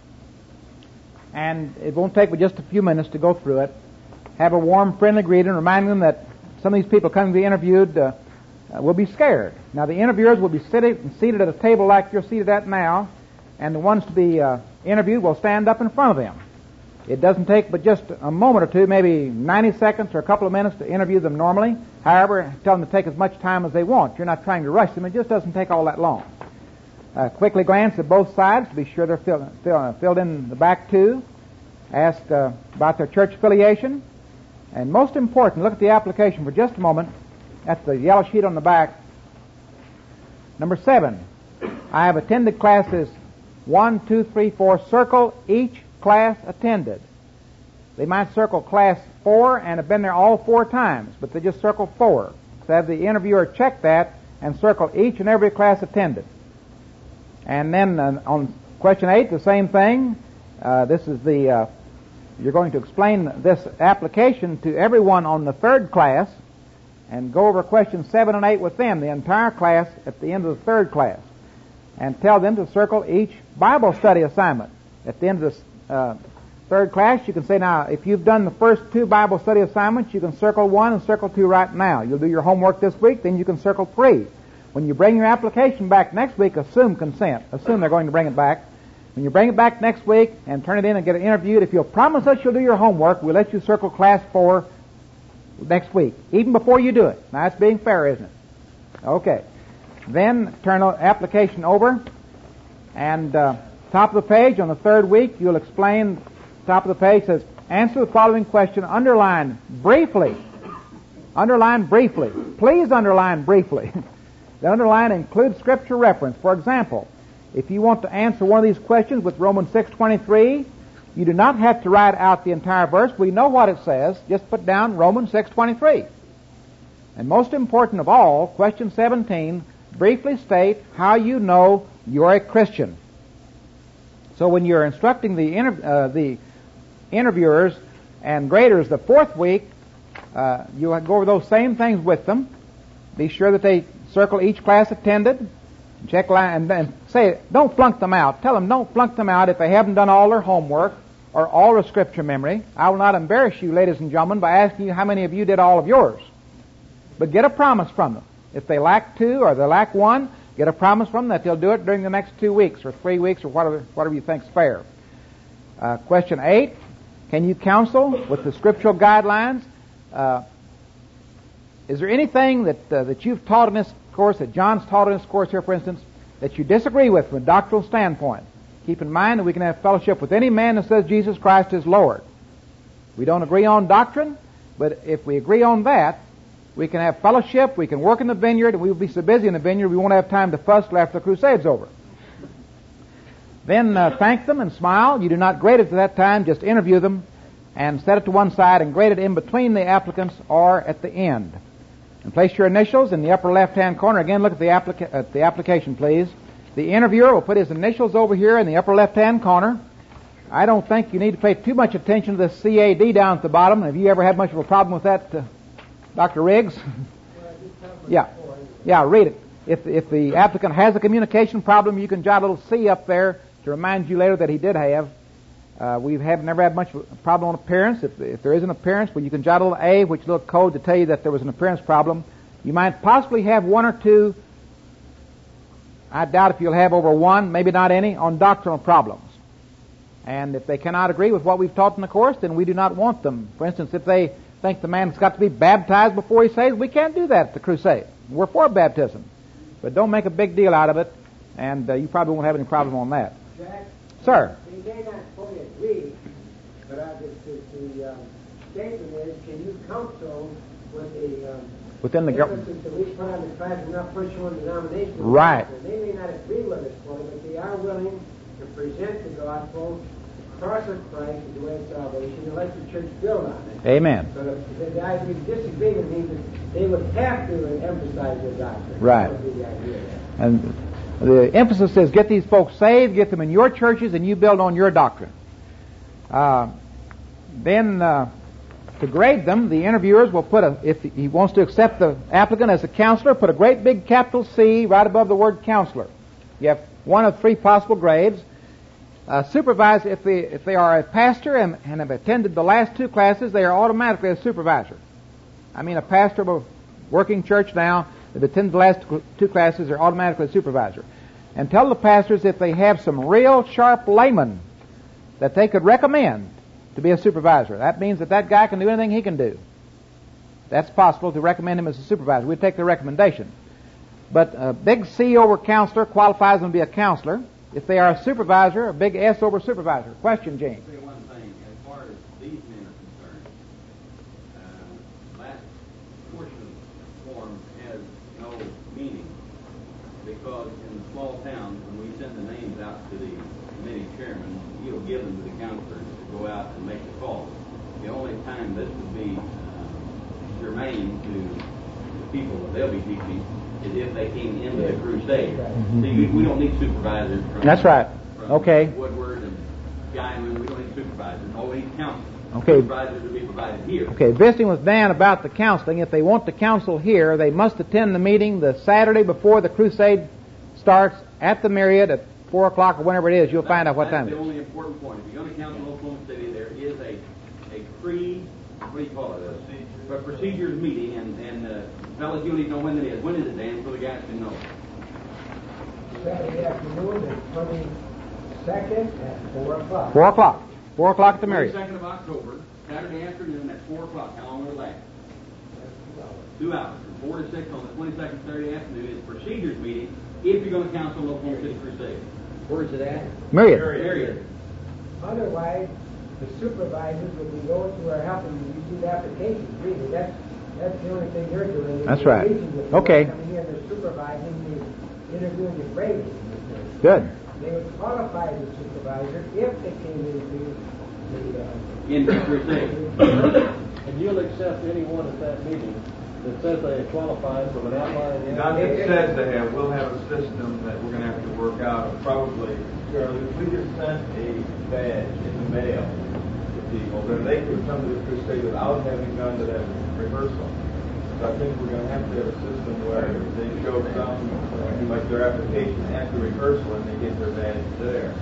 And it won't take but just a few minutes to go through it. Have a warm, friendly greeting, reminding them that some of these people coming to be interviewed uh, uh, will be scared. Now, the interviewers will be sitting, seated at a table like you're seated at now, and the ones to be uh, interviewed will stand up in front of them. It doesn't take but just a moment or two, maybe ninety seconds or a couple of minutes to interview them normally. However, tell them to take as much time as they want. You're not trying to rush them. It just doesn't take all that long. Uh, quickly glance at both sides to be sure they're fill, fill, uh, filled in the back too. Ask uh, about their church affiliation. And most important, look at the application for just a moment. That's the yellow sheet on the back. Number seven, I have attended classes one, two, three, four. Circle each class attended. They might circle class four and have been there all four times, but they just circle four. So have the interviewer check that and circle each and every class attended. And then uh, on question eight, the same thing. Uh, this is the... Uh, You're going to explain this application to everyone on the third class and go over questions seven and eight with them, the entire class, at the end of the third class. And tell them to circle each Bible study assignment. At the end of the uh, third class, you can say, now, if you've done the first two Bible study assignments, you can circle one and circle two right now. You'll do your homework this week, then you can circle three. When you bring your application back next week, assume consent. Assume they're going to bring it back. When you bring it back next week and turn it in and get it interviewed, if you'll promise us you'll do your homework, we'll let you circle class four next week, even before you do it. Now, that's being fair, isn't it? Okay. Then turn the application over, and uh, top of the page on the third week, you'll explain, top of the page says, answer the following question, underline briefly. Underline briefly. Please underline briefly. The underline includes scripture reference. For example, if you want to answer one of these questions with Romans six twenty-three, you do not have to write out the entire verse. We know what it says. Just put down Romans six twenty-three. And most important of all, question seventeen, briefly state how you know you're a Christian. So when you're instructing the inter- uh, the interviewers and graders the fourth week, uh, you'll go over those same things with them. Be sure that they circle each class attended. Check line and, and say, don't flunk them out. Tell them don't flunk them out if they haven't done all their homework or all their scripture memory. I will not embarrass you, ladies and gentlemen, by asking you how many of you did all of yours. But get a promise from them. If they lack two or they lack one, get a promise from them that they'll do it during the next two weeks or three weeks or whatever, whatever you think's fair. Uh, question eight, can you counsel with the scriptural guidelines? Uh, is there anything that uh, that you've taught in this course, that John's taught in this course here, for instance, that you disagree with from a doctrinal standpoint? Keep in mind that we can have fellowship with any man that says Jesus Christ is Lord. We don't agree on doctrine, but if we agree on that, we can have fellowship, we can work in the vineyard, and we will be so busy in the vineyard we won't have time to fuss till after the crusade's over. Then uh, thank them and smile. You do not grade it at that time, just interview them and set it to one side and grade it in between the applicants or at the end. And place your initials in the upper left-hand corner. Again, look at the, applica- at the application, please. The interviewer will put his initials over here in the upper left-hand corner. I don't think you need to pay too much attention to the C A D down at the bottom. Have you ever had much of a problem with that, uh, Doctor Riggs? Yeah. Yeah, read it. If, if the applicant has a communication problem, you can jot a little C up there to remind you later that he did have. Uh, we've have never had much of a problem on appearance. If, if there is an appearance, well, you can jot a little A, which is a little code to tell you that there was an appearance problem. You might possibly have one or two. I doubt if you'll have over one, maybe not any, on doctrinal problems. And if they cannot agree with what we've taught in the course, then we do not want them. For instance, if they think the man's got to be baptized before he saves, we can't do that at the crusade. We're for baptism. But don't make a big deal out of it, and uh, you probably won't have any problem on that. Jack? Sir? They may not fully agree, but I, the, the, the um, statement is, can you counsel with the um, within the government that we put on the class and not push one denomination? Right. They may not agree with us fully, but they are willing to present the gospel, cross of Christ as the way of salvation, and let the church build on it. Amen. So the, the guys who disagree with me, that they would have to emphasize their doctrine. Right. That would be the idea. And the emphasis is get these folks saved, get them in your churches, and you build on your doctrine. Uh, then, uh, to grade them, the interviewers will put a, if he wants to accept the applicant as a counselor, put a great big capital C right above the word counselor. You have one of three possible grades. Uh, supervisor, if they, if they are a pastor and, and have attended the last two classes, they are automatically a supervisor. I mean, a pastor of a working church now, if they attended the last two classes, they're automatically a supervisor. And tell the pastors if they have some real sharp laymen that they could recommend to be a supervisor. That means that that guy can do anything he can do. That's possible to recommend him as a supervisor. We'd take the recommendation. But a big C over counselor qualifies them to be a counselor. If they are a supervisor, a big S over supervisor. Question, James. I'll say one thing. As far as these men are concerned, uh, last portion of the form has no meaning because in the small towns, when we send the names out to the committee chairman, he'll give them to the counselors to go out and make the call. The only time this would be uh, germane to the people that they'll be teaching is if they came into the crusade. Mm-hmm. See, we, we don't need supervisors from, That's right. from Okay. Woodward and Guyman. We don't need supervisors. All we need counselors. Okay. Supervisors will be provided here. Okay, visiting with Dan about the counseling. If they want to counsel here, they must attend the meeting the Saturday before the crusade starts at the Myriad at four o'clock or whenever it is. You'll That, find out what time it That's the is. only important point. If you're going to counsel in Oklahoma City, there is a a pre, what do you call it, a, a procedures meeting, and, and uh, fellas, you need to know when it is. When is it, Dan, so the guys can know? Saturday afternoon at second at four o'clock. Four o'clock. Four o'clock at the Marriott. twenty-second of October, Saturday afternoon at four o'clock. How long will it last? Two hours. From four to six on the twenty-second Saturday afternoon is a procedures meeting if you're going to counsel an Oklahoma City Crusade. Where's it at? Marriott. Marriott. Otherwise, the supervisors will be going to our helping you receive applications. Really, that's that's the only thing they're doing. That's right. Okay. Coming here, they're supervising the interviewing and grading. Good. They would qualify as a supervisor if they came into the uh, In the Crusade. And you'll accept anyone at that meeting that says they are qualified from an outline. Not that it says they have, we'll have a system that we're going to have to work out. Probably, Charlie, if we just sent a badge in the mail to people, then they could come to the crusade without having gone to that rehearsal. So I think we're going to have to have a system where they show some, uh, like their application after rehearsal, and they get their badge there.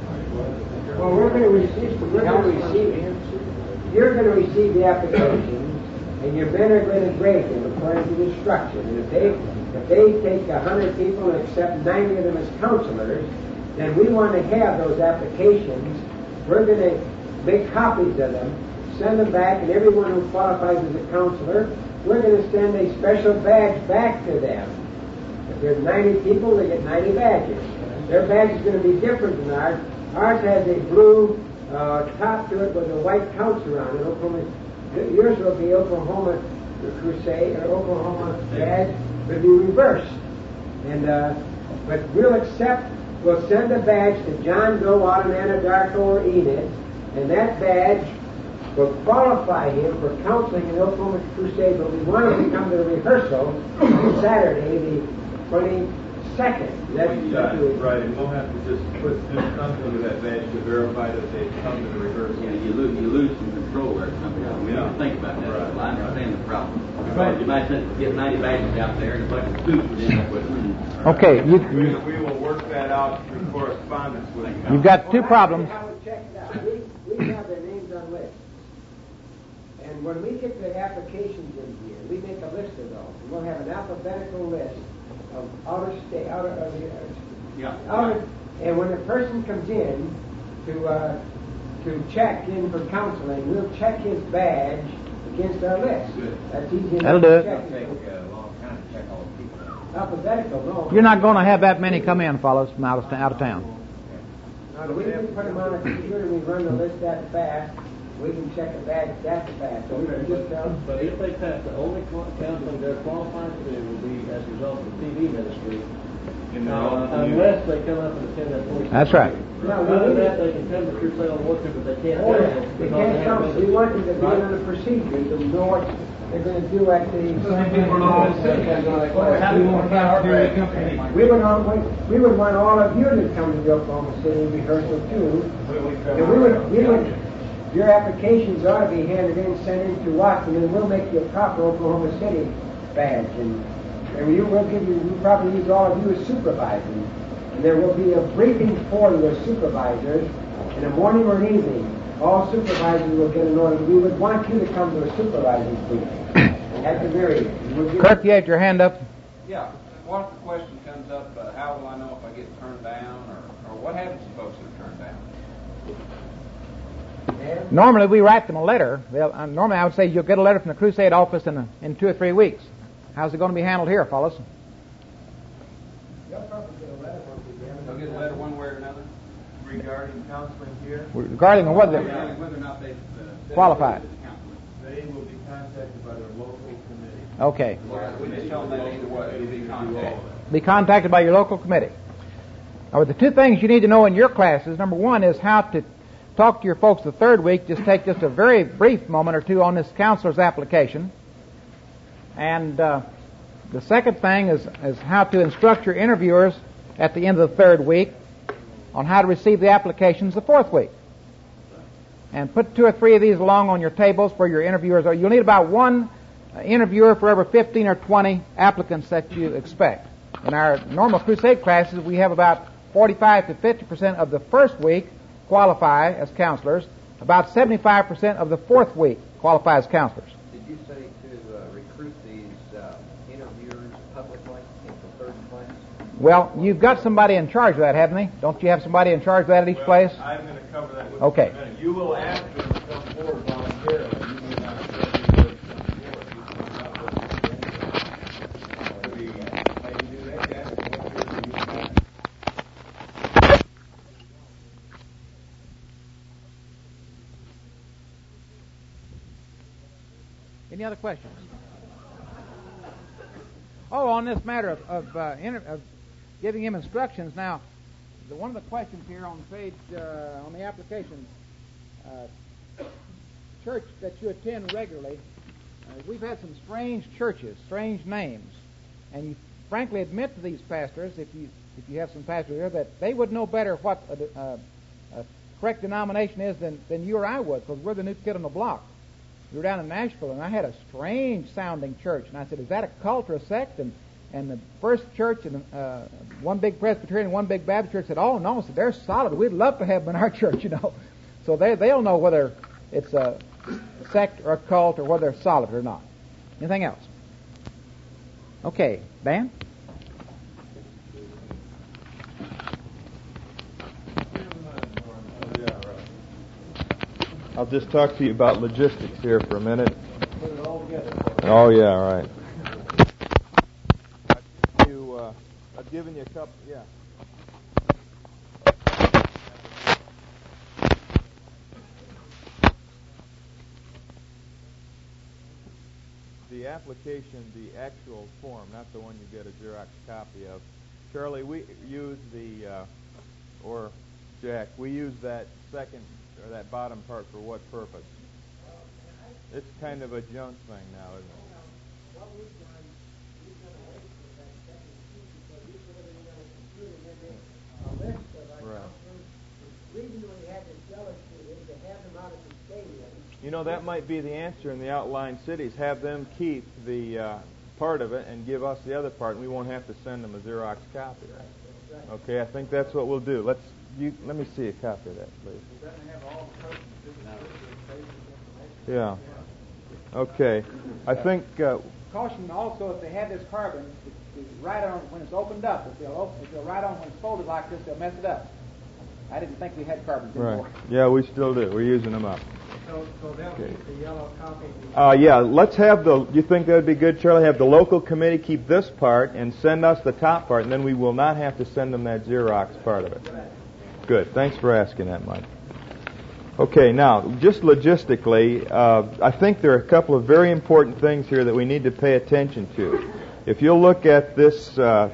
Well, we're going to receive. We're going to receive. You're going to receive the application. And your men are going to grade them according to the instruction. And if they if they take a hundred people and accept ninety of them as counselors, then we want to have those applications. We're going to make copies of them, send them back, and everyone who qualifies as a counselor, we're going to send a special badge back to them. If there's ninety people, they get ninety badges. Their badge is going to be different than ours. Ours has a blue uh, top to it with a white counselor on it. Oklahoma, yours will be Oklahoma Crusade or Oklahoma badge, will be reversed. And uh, but we'll accept. We'll send a badge to John Doe, Autumn, Anadarko, or Enid, and that badge will qualify him for counseling in the Oklahoma Crusade. But we want him to come to the rehearsal on Saturday, the twenty-second. That's Exactly. Right, and we'll have to just put do something with that badge to verify that they've come to the rehearsal. Yeah, you lose, you lose some control there. Something else. We Yeah. need to think about that. Right. Well, I understand the problem. Because you might send, get ninety badges out there and a bunch of suits would end up with them. Okay, you, We, we will work that out through correspondence with them. you've got two Well, problems. How we check it out. We, we have their names on lists. And when we get the applications in here, we make a list of those. And we'll have an alphabetical list of outer state, outer, uh, Yeah. outer, and when a person comes in to uh, to check in for counseling, we'll check his badge against our list. Good. That's easy enough That'll do to it. check. It'll take a long time to check all the people out. Alphabetical, no. You're not going to have that many come in, fellows, from out of, out of town. Now, we can put them on a computer, we run the list that fast, we can check a badge that fast. So we can just tell them. But if they pass, the only qual- counseling they're qualified to do will be as a result of the T V ministry, In their own uh, community. unless they come up and attend that police. That's right. No, we Other than need that, they can come to Crusade on work, but they can't. Oh, yeah. counsel They because can't they come, haven't we been- want them to be Right. on the procedure, to know what they're going to do at the... We would, want, we, we would want all of you to come to the Oklahoma City rehearsal too. And we would, we would, your applications ought to be handed in, sent in to us, and then we'll make you a proper Oklahoma City badge. And, and you will give you, we'll probably use all of you as supervisors. And there will be a briefing for you as supervisors in the morning or an evening. All supervisors will get an order. We would want you to come to a supervisor's briefing at the very end. Kirk, you had your hand up. Yeah. What if the question comes up, uh, how will I know if I get turned down, or, or what happens to folks that are turned down? Normally, we write them a letter. They'll, uh, normally, I would say you'll get a letter from the Crusade office in, a, in two or three weeks. How's it going to be handled here, fellas? They'll probably get a letter from you. They'll get a letter one way or another? Regarding counseling here, Regarding whether Regarding whether or not they've uh, qualified. they will be contacted by their local committee. Okay. We just tell them that either way, it'll be contacted. Be contacted by your local committee. Now, the two things you need to know in your classes, number one is how to talk to your folks the third week. Just take just a very brief moment or two on this counselor's application. And uh, the second thing is, is how to instruct your interviewers at the end of the third week on how to receive the applications the fourth week. And put two or three of these along on your tables where your interviewers are. You'll need about one uh, interviewer for every fifteen or twenty applicants that you expect. In our normal crusade classes, we have about forty-five to fifty percent of the first week qualify as counselors. About seventy-five percent of the fourth week qualify as counselors. Did you say to uh, recruit these uh, interviewers publicly in the third class? Well, you've got somebody in charge of that, haven't they? Don't you have somebody in charge of that at each Well, place? I'm going to cover that with Okay. you in a minute. You will ask them to come forward voluntarily. You may not expect them to come forward. You may not let them do that. Uh, we, uh, how you do that, Jack, is what you're doing. Any other questions? Oh, on this matter of of, uh, inter- of giving him instructions. Now, the, one of the questions here on page uh, on the application, uh, church that you attend regularly. Uh, we've had some strange churches, strange names, and you frankly admit to these pastors, if you if you have some pastors here, that they would know better what a, a, a correct denomination is than than you or I would, because we're the new kid on the block. We were down in Nashville, and I had a strange-sounding church. And I said, is that a cult or a sect? And and the first church, and uh, one big Presbyterian and one big Baptist church said, oh, no, so they're solid. We'd love to have them in our church, you know. So they, they'll know whether it's a sect or a cult or whether they're solid or not. Anything else? Okay, Dan? I'll just talk to you about logistics here for a minute. Oh, yeah, right. You, uh, I've given you a couple, yeah. The application, the actual form, not the one you get a Xerox copy of. Charlie, we use the, uh, or Jack, we use that second or that bottom part for what purpose? It's kind of a junk thing now, isn't it? Right. You know, that might be the answer in the outlying cities. Have them keep the uh, part of it and give us the other part, and we won't have to send them a Xerox copy. Right? Okay, I think that's what we'll do. Let's you, let me see a copy of that, please. Yeah. Okay. I think. Uh, Caution also, if they have this carbon, to, to write on when it's opened up. If they'll, open, if they'll write on when it's folded like this, they'll mess it up. I didn't think we had carbons anymore. Right. Yeah, we still do. We're using them up. So, so they'll Okay. keep the yellow copy. Uh, yeah, let's have the, you think that would be good, Charlie? Have the local committee keep this part and send us the top part, and then we will not have to send them that Xerox part of it. Good. Thanks for asking that, Mike. Okay, now, just logistically, uh, I think there are a couple of very important things here that we need to pay attention to. If you'll look at this uh,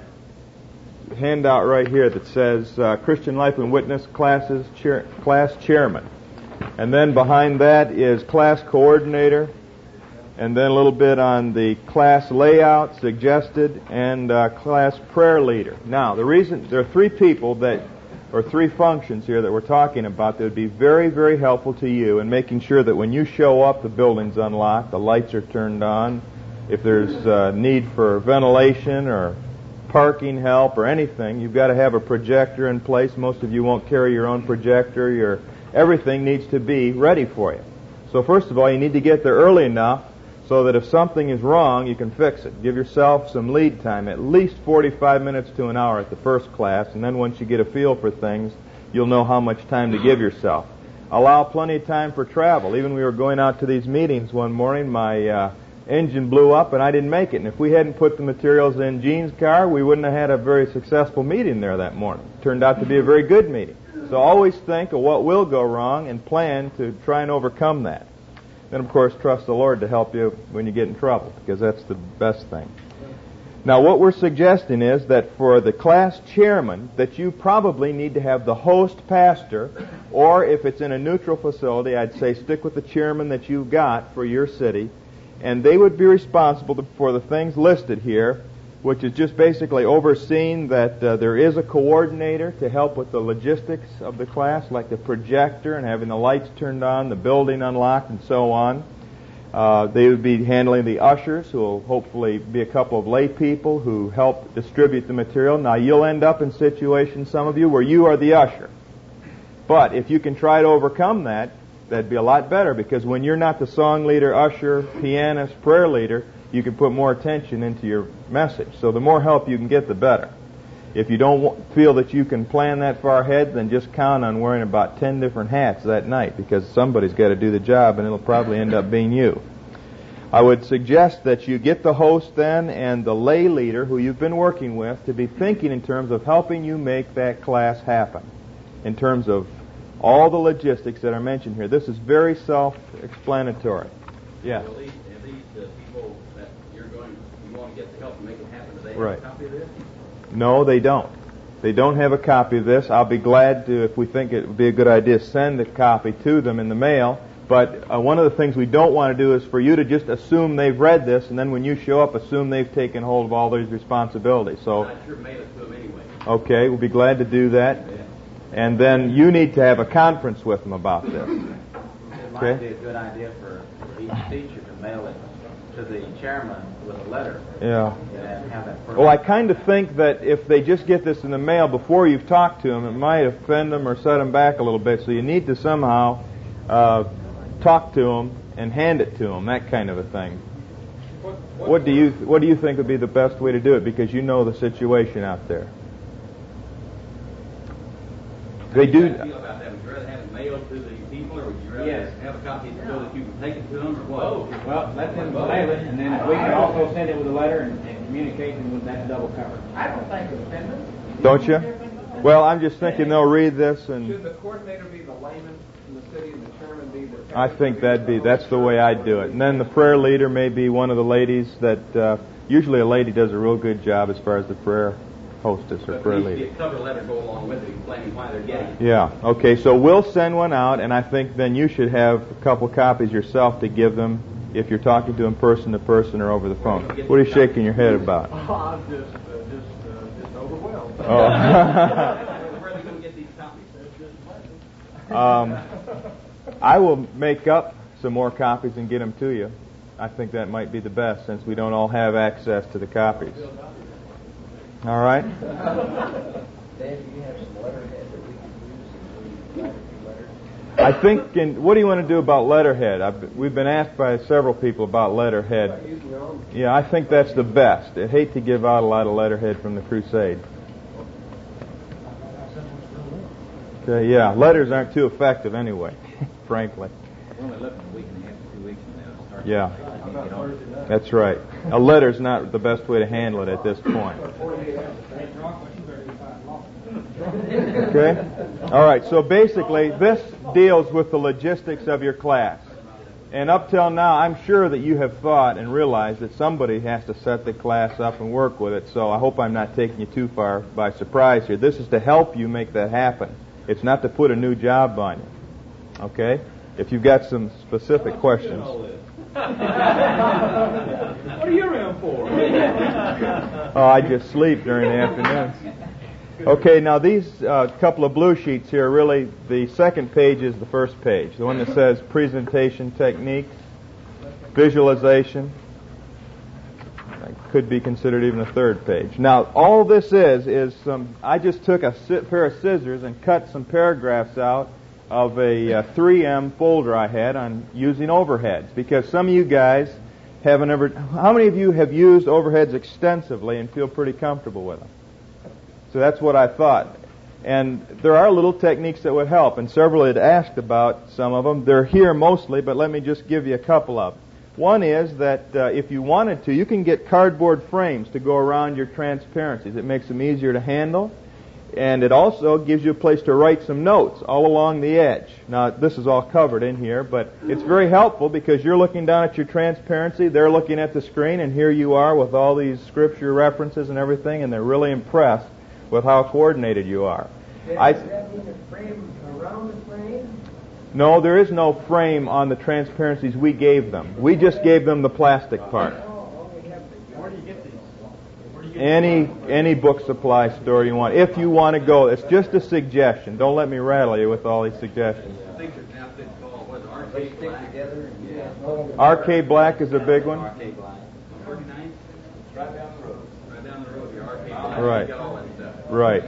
handout right here that says uh, Christian Life and Witness classes, chair, class chairman. And then behind that is class coordinator, and then a little bit on the class layout suggested, and uh, class prayer leader. Now, the reason, there are three people that, or three functions here that we're talking about that would be very, very helpful to you in making sure that when you show up, the building's unlocked, the lights are turned on, if there's uh, need for ventilation or parking help or anything, you've got to have a projector in place. Most of you won't carry your own projector. Your everything needs to be ready for you. So first of all, you need to get there early enough so that if something is wrong, you can fix it. Give yourself some lead time, at least forty-five minutes to an hour at the first class, and then once you get a feel for things, you'll know how much time to give yourself. Allow plenty of time for travel. Even when we were going out to these meetings one morning, my uh, engine blew up and I didn't make it. And if we hadn't put the materials in Gene's car, we wouldn't have had a very successful meeting there that morning. It turned out to be a very good meeting. So always think of what will go wrong and plan to try and overcome that. Then, of course, trust the Lord to help you when you get in trouble, because that's the best thing. Now, what we're suggesting is that for the class chairman, that you probably need to have the host pastor, or if it's in a neutral facility, I'd say stick with the chairman that you've got for your city, and they would be responsible for the things listed here, which is just basically overseeing that uh, there is a coordinator to help with the logistics of the class, like the projector and having the lights turned on, the building unlocked, and so on. Uh, they would be handling the ushers, who will hopefully be a couple of lay people who help distribute the material. Now, you'll end up in situations, some of you, where you are the usher. But if you can try to overcome that, that'd be a lot better, because when you're not the song leader, usher, pianist, prayer leader, you can put more attention into your message. So the more help you can get, the better. If you don't w- feel that you can plan that far ahead, then just count on wearing about ten different hats that night, because somebody's got to do the job, and it'll probably end up being you. I would suggest that you get the host then and the lay leader who you've been working with to be thinking in terms of helping you make that class happen, in terms of all the logistics that are mentioned here. This is very self-explanatory. Yes? Well, these, have these uh, people that you're going, you want to get to help and make it happen, do they have Right. a copy of this? No, they don't. They don't have a copy of this. I'll be glad to, if we think it would be a good idea, send a copy to them in the mail. But uh, one of the things we don't want to do is for you to just assume they've read this, and then when you show up, assume they've taken hold of all these responsibilities. So, I sure mail it to them anyway. okay, we'll be glad to do that. And then you need to have a conference with them about this. It might Okay. be a good idea for, for each teacher to mail it to the chairman with a letter. Yeah. And have that Well, I kind of think that if they just get this in the mail before you've talked to them, it might offend them or set them back a little bit. So you need to somehow uh, talk to them and hand it to them, that kind of a thing. What, what, What do you What do you think would be the best way to do it? Because you know the situation out there. They How do. you guys feel about that? Would you rather have it mailed to the people, or would you rather Yes. have a copy so that you can take it to them, or what? Well, let them mail it, and then if we can also send it with a letter and, and communicate them with that double cover. I don't think it's offended. Don't you? Well, I'm just thinking they'll read this and. Should the coordinator be the layman in the city and the chairman be the... I think that'd be that's the way I'd do it. And then the prayer leader may be one of the ladies that uh, usually a lady does a real good job as far as the prayer hostess or But prayer needs to leader. be a cover letter go along with it, explaining why they're getting it. Yeah. Okay. So we'll send one out, and I think then you should have a couple copies yourself to give them if you're talking to them person to person or over the phone. What are you shaking your head about? Oh, I'm just, uh, just, uh, just overwhelmed. Oh. Where are they going to get these copies? um, I will make up some more copies and get them to you. I think that might be the best since we don't all have access to the copies. All right? Dave, do you have some letterhead that we can use in the letters? I think, in, what do you want to do about letterhead? I've, we've been asked by several people about letterhead. Yeah, I think that's the best. I hate to give out a lot of letterhead from the crusade. Okay, yeah, letters aren't too effective anyway, frankly. We're only looking a week and a half to two weeks from now to start. Yeah, that's right. A letter's not the best way to handle it at this point. Okay? All right, so basically this deals with the logistics of your class. And up till now, I'm sure that you have thought and realized that somebody has to set the class up and work with it, so I hope I'm not taking you too far by surprise here. This is to help you make that happen. It's not to put a new job on you. Okay? If you've got some specific questions. What are you around for? Oh, I just sleep during the afternoons. Okay, now these uh, couple of blue sheets here, really, the second page is the first page. The one that says presentation techniques, visualization. That could be considered even a third page. Now, all this is, is some, I just took a pair of scissors and cut some paragraphs out of a uh, three M folder I had on using overheads, because some of you guys haven't ever, how many of you have used overheads extensively and feel pretty comfortable with them? So that's what I thought. And there are little techniques that would help, and several had asked about some of them. They're here mostly, but let me just give you a couple of them. One is that uh, if you wanted to, you can get cardboard frames to go around your transparencies. It makes them easier to handle, and it also gives you a place to write some notes all along the edge. Now, this is all covered in here, but it's very helpful because you're looking down at your transparency, they're looking at the screen, and here you are with all these scripture references and everything, and they're really impressed with how coordinated you are. Does I, that mean a frame around the frame? no, there is no frame on the transparencies we gave them. We just gave them the plastic part. Where do you get these? Where do you get Any any book supply store you want. If you want to go, it's just a suggestion. Don't let me rattle you with all these suggestions. I think there's an outfit called, what, They Arcade stick Black? together? Yeah. Arcade Black is a big one. Arcade Black. forty-nine? Right down the road. Right down the road, your Arcade Black. Right. You got all that stuff. Right.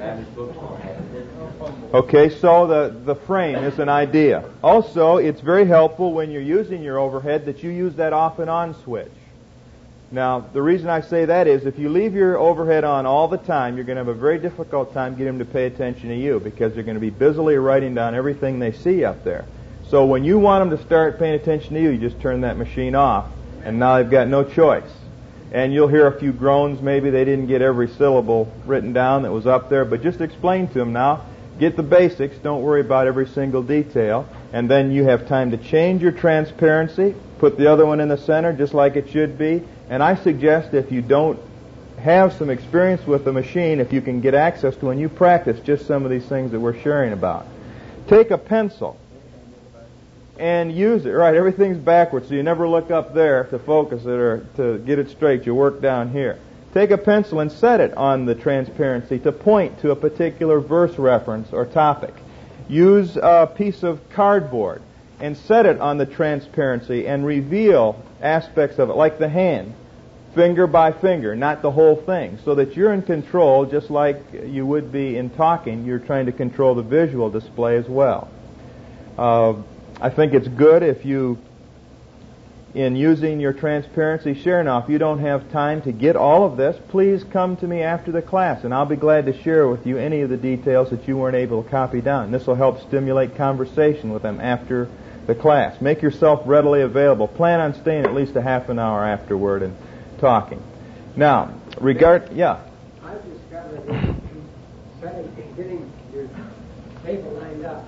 Okay, so the, the frame is an idea. Also, it's very helpful when you're using your overhead that you use that off and on switch. Now, the reason I say that is if you leave your overhead on all the time, you're going to have a very difficult time getting them to pay attention to you because they're going to be busily writing down everything they see up there. So when you want them to start paying attention to you, you just turn that machine off, and now they've got no choice. And you'll hear a few groans. Maybe they didn't get every syllable written down that was up there, but just explain to them now. Get the basics. Don't worry about every single detail. And then you have time to change your transparency, put the other one in the center just like it should be. And I suggest if you don't have some experience with the machine, if you can get access to when you practice just some of these things that we're sharing about. Take a pencil and use it. Right, everything's backwards, so you never look up there to focus it or to get it straight. You work down here. Take a pencil and set it on the transparency to point to a particular verse reference or topic. Use a piece of cardboard and set it on the transparency and reveal aspects of it, like the hand, finger by finger, not the whole thing, so that you're in control just like you would be in talking. You're trying to control the visual display as well. Uh, I think it's good if you, in using your transparency, share. Now, if you don't have time to get all of this, please come to me after the class, and I'll be glad to share with you any of the details that you weren't able to copy down. This will help stimulate conversation with them after the class. Make yourself readily available. Plan on staying at least a half an hour afterward and talking. Now, regard, yeah. I've discovered that getting your table lined up,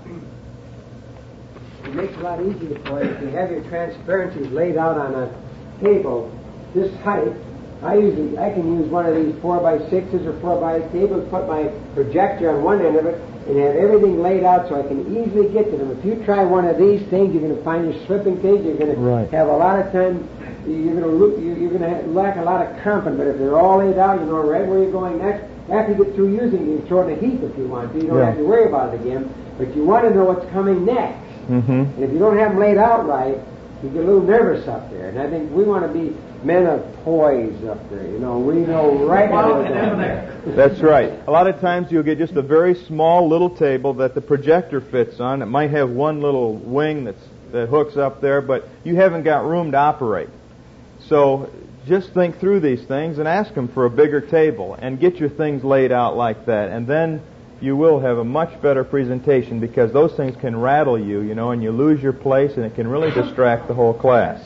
it makes it a lot easier for you if you have your transparencies laid out on a table this height. I usually I can use one of these four by sixes or four by eight tables, put my projector on one end of it, and have everything laid out so I can easily get to them. If you try one of these things, you're going to find your slipping case. You're going right. to have a lot of time. You're going to look. You're going to lack a lot of confidence. But if they're all laid out, you know right where you're going next. After you get through using it, you can throw it in a heap if you want to. You don't yeah. have to worry about it again. But you want to know what's coming next. Mm-hmm. And if you don't have them laid out right, you get a little nervous up there. And I think we want to be men of poise up there. You know, we know right where we're going. That's right. A lot of times you'll get just a very small little table that the projector fits on. It might have one little wing that's, that hooks up there, but you haven't got room to operate. So just think through these things and ask them for a bigger table and get your things laid out like that. And then you will have a much better presentation because those things can rattle you, you know, and you lose your place and it can really distract the whole class.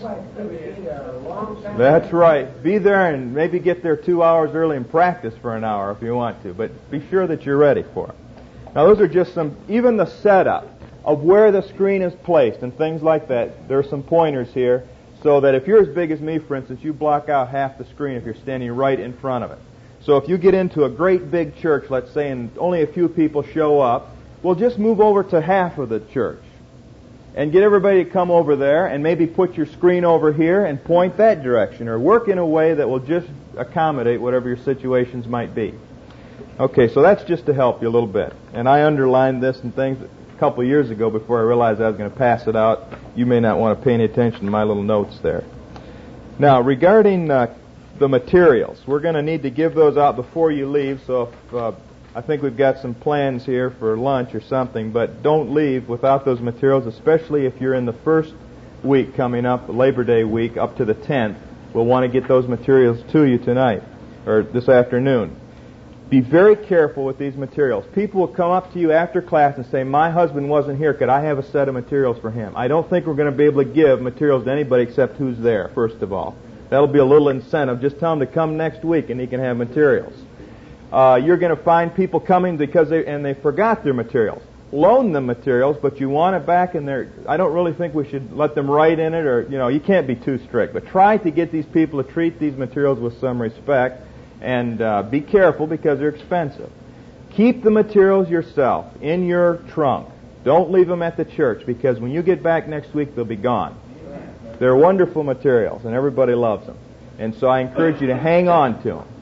That's right. Be there and maybe get there two hours early and practice for an hour if you want to, but be sure that you're ready for it. Now those are just some, even the setup of where the screen is placed and things like that. There are some pointers here so that if you're as big as me, for instance, you block out half the screen if you're standing right in front of it. So if you get into a great big church, let's say, and only a few people show up, well, just move over to half of the church and get everybody to come over there and maybe put your screen over here and point that direction or work in a way that will just accommodate whatever your situations might be. Okay, so that's just to help you a little bit. And I underlined this and things a couple of years ago before I realized I was going to pass it out. You may not want to pay any attention to my little notes there. Now, regarding uh, the materials, we're going to need to give those out before you leave, so if, uh, I think we've got some plans here for lunch or something, but don't leave without those materials, especially if you're in the first week coming up, Labor Day week, up to the tenth. We'll want to get those materials to you tonight, or this afternoon. Be very careful with these materials. People will come up to you after class and say, my husband wasn't here, could I have a set of materials for him? I don't think we're going to be able to give materials to anybody except who's there, first of all. That'll be a little incentive. Just tell him to come next week and he can have materials. Uh, you're going to find people coming because they, and they forgot their materials. Loan them materials, but you want it back in their, I don't really think we should let them write in it or, you know, you can't be too strict. But try to get these people to treat these materials with some respect and uh, be careful because they're expensive. Keep the materials yourself in your trunk. Don't leave them at the church because when you get back next week, they'll be gone. They're wonderful materials, and everybody loves them. And so I encourage you to hang on to them.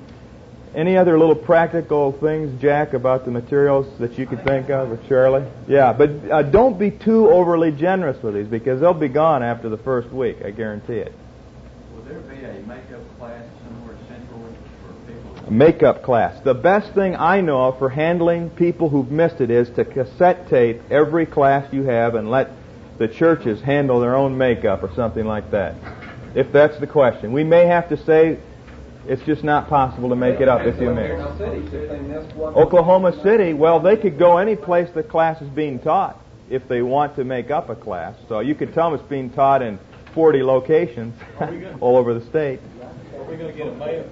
Any other little practical things, Jack, about the materials that you could think of, or Charlie? Yeah, but uh, don't be too overly generous with these because they'll be gone after the first week, I guarantee it. Will there be a makeup class somewhere central for people? A makeup class. The best thing I know of for handling people who've missed it is to cassette tape every class you have and let the churches handle their own makeup or something like that. if that's the question. We may have to say it's just not possible to make it up if you miss. Oklahoma City, well, they could go any place the class is being taught if they want to make up a class. So you could tell them it's being taught in forty locations all over the state. Are we going to get a mail?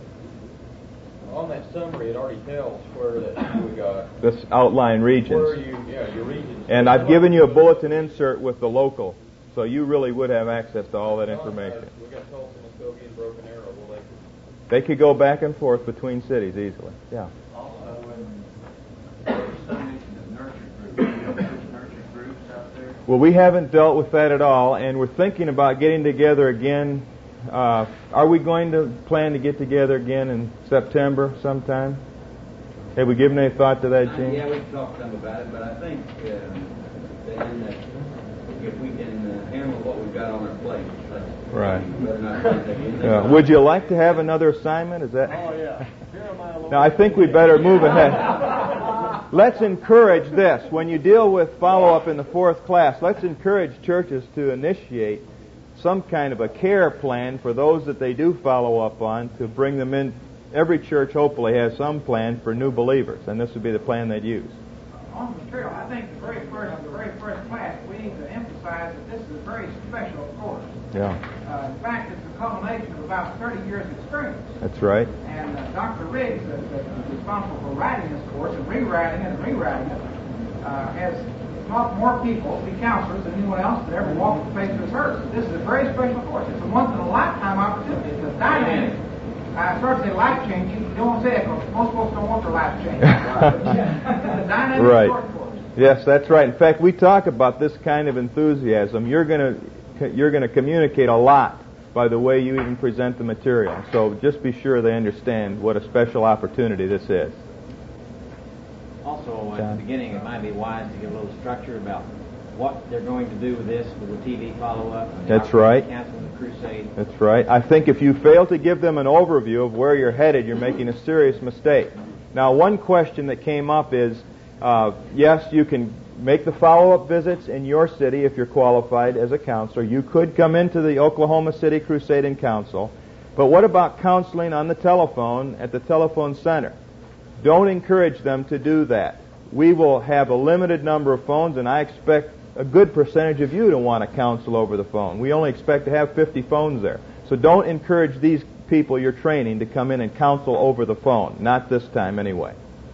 On that summary, it already tells where that we got. This outline regions. Where you, yeah, your regions. And I've given you a bulletin insert with the local, so you really would have access to all that information. We got Tulsa, Muskogee, and Broken Arrow. Well, they could go back and forth between cities easily. Yeah. Also, when there's some mention of nurture groups, do you have nurture groups out there? Well, we haven't dealt with that at all, and we're thinking about getting together again. Uh, are we going to plan to get together again in September sometime? Have we given any thought to that, Gene? Uh, yeah, we've talked to them about it, but I think uh, then that if we can uh, handle what we've got on our plate, that's right. better not try to take anything. Yeah. Would you like to have another assignment? Is that? Oh yeah. Now I think we better move ahead. Let's encourage this. When you deal with follow-up in the fourth class, let's encourage churches to initiate some kind of a care plan for those that they do follow up on to bring them in. Every church hopefully has some plan for new believers, and this would be the plan they'd use. On the material, I think the very first, the very first class, we need to emphasize that this is a very special course. Yeah. Uh, in fact, it's a culmination of about thirty years' experience. That's right. And uh, Doctor Riggs, that is responsible for writing this course and rewriting it and rewriting it, uh, has taught more people to be counselors than anyone else that ever walked the face of this earth. This is a very special course. It's a once-in-a-lifetime opportunity. It's a dynamic. I started to say life-changing. You don't want to say it because most folks don't want their life changed. It's a dynamic right. short course. Yes, that's right. In fact, we talk about this kind of enthusiasm. You're going to you're going to communicate a lot by the way you even present the material. So just be sure they understand what a special opportunity this is. Also, at the beginning, it might be wise to give a little structure about what they're going to do with this, with the T V follow-up. And That's right. Council and the crusade. That's right. I think if you fail to give them an overview of where you're headed, you're making a serious mistake. Now, one question that came up is, uh, yes, you can make the follow-up visits in your city if you're qualified as a counselor. You could come into the Oklahoma City Crusade and counsel. But what about counseling on the telephone at the telephone center? Don't encourage them to do that. We will have a limited number of phones, and I expect a good percentage of you to want to counsel over the phone. We only expect to have fifty phones there. So don't encourage these people you're training to come in and counsel over the phone. Not this time, anyway.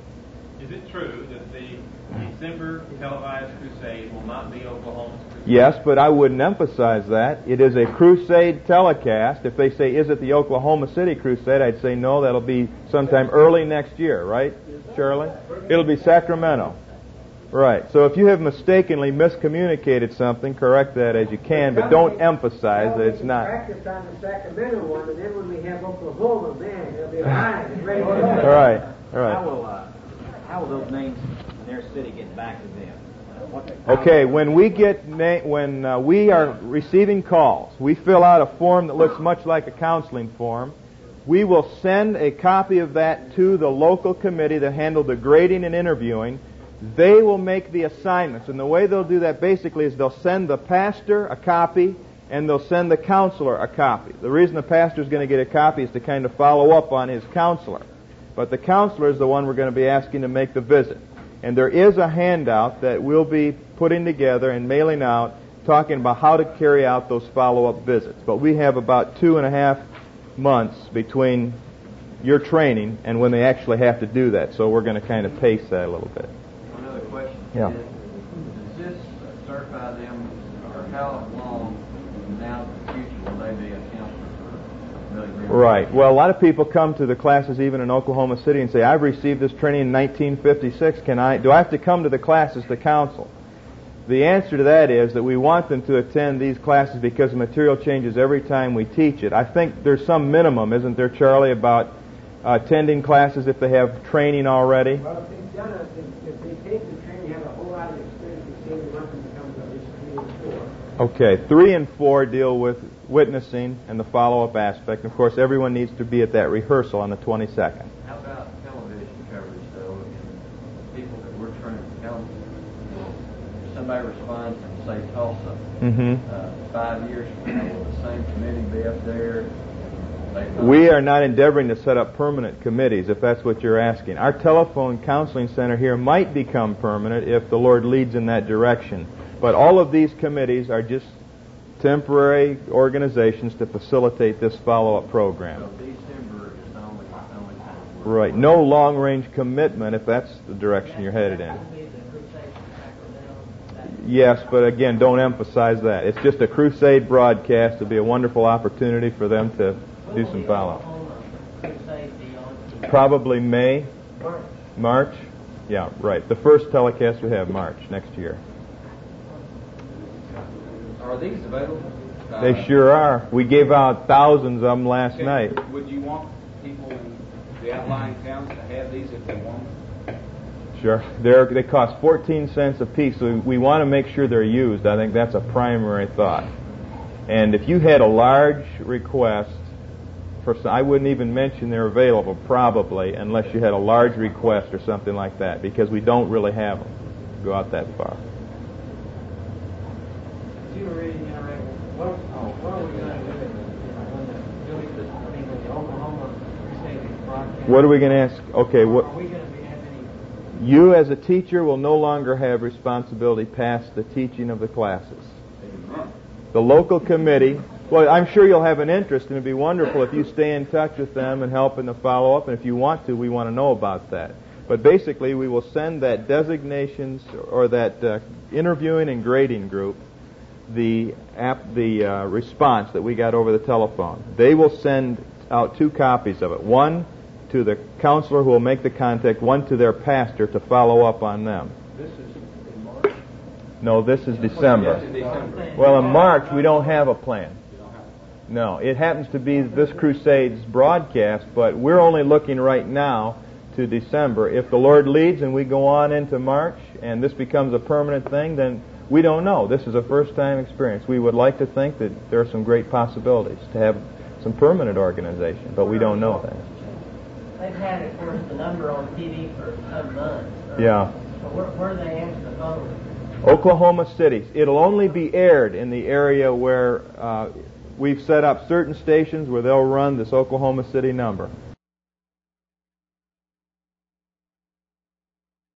Is it true that the December televised crusade will not be Oklahoma's crusade? Yes, but I wouldn't emphasize that. It is a crusade telecast. If they say, is it the Oklahoma City crusade, I'd say no, that'll be sometime early next year, right, Shirley? It'll be Sacramento. Right. So if you have mistakenly miscommunicated something, correct that as you can, but don't emphasize that it's not. Practice on the Sacramento one, and then when we have Oklahoma, man, it'll be alive and ready to go. All right. All right. How will, uh, how will those names in their city get back to them? Uh, what, Okay, when we get na- when uh, we are receiving calls, we fill out a form that looks much like a counseling form. We will send a copy of that to the local committee that handle the grading and interviewing. They will make the assignments, and the way they'll do that basically is they'll send the pastor a copy and they'll send the counselor a copy. The reason the pastor is going to get a copy is to kind of follow up on his counselor. But the counselor is the one we're going to be asking to make the visit. And there is a handout that we'll be putting together and mailing out talking about how to carry out those follow-up visits. But we have about two and a half months between your training and when they actually have to do that. So we're going to kind of pace that a little bit. One other question. Yeah. Is, does this certify them, or how long now in the future will they be a counselor for Billy Graham? Right. Well, a lot of people come to the classes even in Oklahoma City and say, I've received this training in nineteen fifty-six. Can I, do I have to come to the classes to counsel? The answer to that is that we want them to attend these classes because the material changes every time we teach it. I think there's some minimum, isn't there, Charlie, about uh, attending classes if they have training already? Well, if they've done it, if, if they take the training, have a whole lot of experience, it seems to want them to come to at least three and four. Okay, three and four deal with witnessing and the follow-up aspect. Of course, everyone needs to be at that rehearsal on the twenty-second. How about television coverage, though, and people that we're trying to counsel? If somebody responds from, say, Tulsa, Mm-hmm. uh, five years from now, will the same committee be up there? We are not endeavoring to set up permanent committees, if that's what you're asking. Our telephone counseling center here might become permanent if the Lord leads in that direction. But all of these committees are just temporary organizations to facilitate this follow-up program. So December is the only, only time. Right. No long-range commitment if that's the direction you're headed in. Yes, but again, don't emphasize that. It's just a crusade broadcast. It'll be a wonderful opportunity for them to do some follow-up. Probably May, March. Yeah, right. The first telecast we have March next year. Are these available? Uh, They sure are. We gave out thousands of them last okay. night. Would you want people in the outlying towns to have these if they want them? Sure. They're, they cost fourteen cents a piece, so we want to make sure they're used. I think that's a primary thought. And if you had a large request, for, I wouldn't even mention they're available, probably, unless you had a large request or something like that, because we don't really have them go out that far. You were reading in our record. What, oh, what are we going to do when the, I mean, when the Oklahoma Crusade is broadcast? What are we going to ask? Okay, what? Are we going to be have any? You as a teacher will no longer have responsibility past the teaching of the classes. The local committee, well, I'm sure you'll have an interest, and it'd be wonderful if you stay in touch with them and help in the follow-up, and if you want to, we want to know about that. But basically, we will send that designations or that uh, interviewing and grading group the app, the uh, response that we got over the telephone. They will send out two copies of it. One to the counselor who will make the contact, one to their pastor to follow up on them. This is in March? No, this is December. Yes, in December. Well, in March, we don't have a plan. No, it happens to be this Crusade's broadcast, but we're only looking right now to December. If the Lord leads and we go on into March and this becomes a permanent thing, then we don't know. This is a first-time experience. We would like to think that there are some great possibilities to have some permanent organization, but we don't know that. They've had, of course, the number on T V for some months. Uh, Yeah. But where, where do they answer the phone? Oklahoma City. It'll only be aired in the area where uh, we've set up certain stations where they'll run this Oklahoma City number.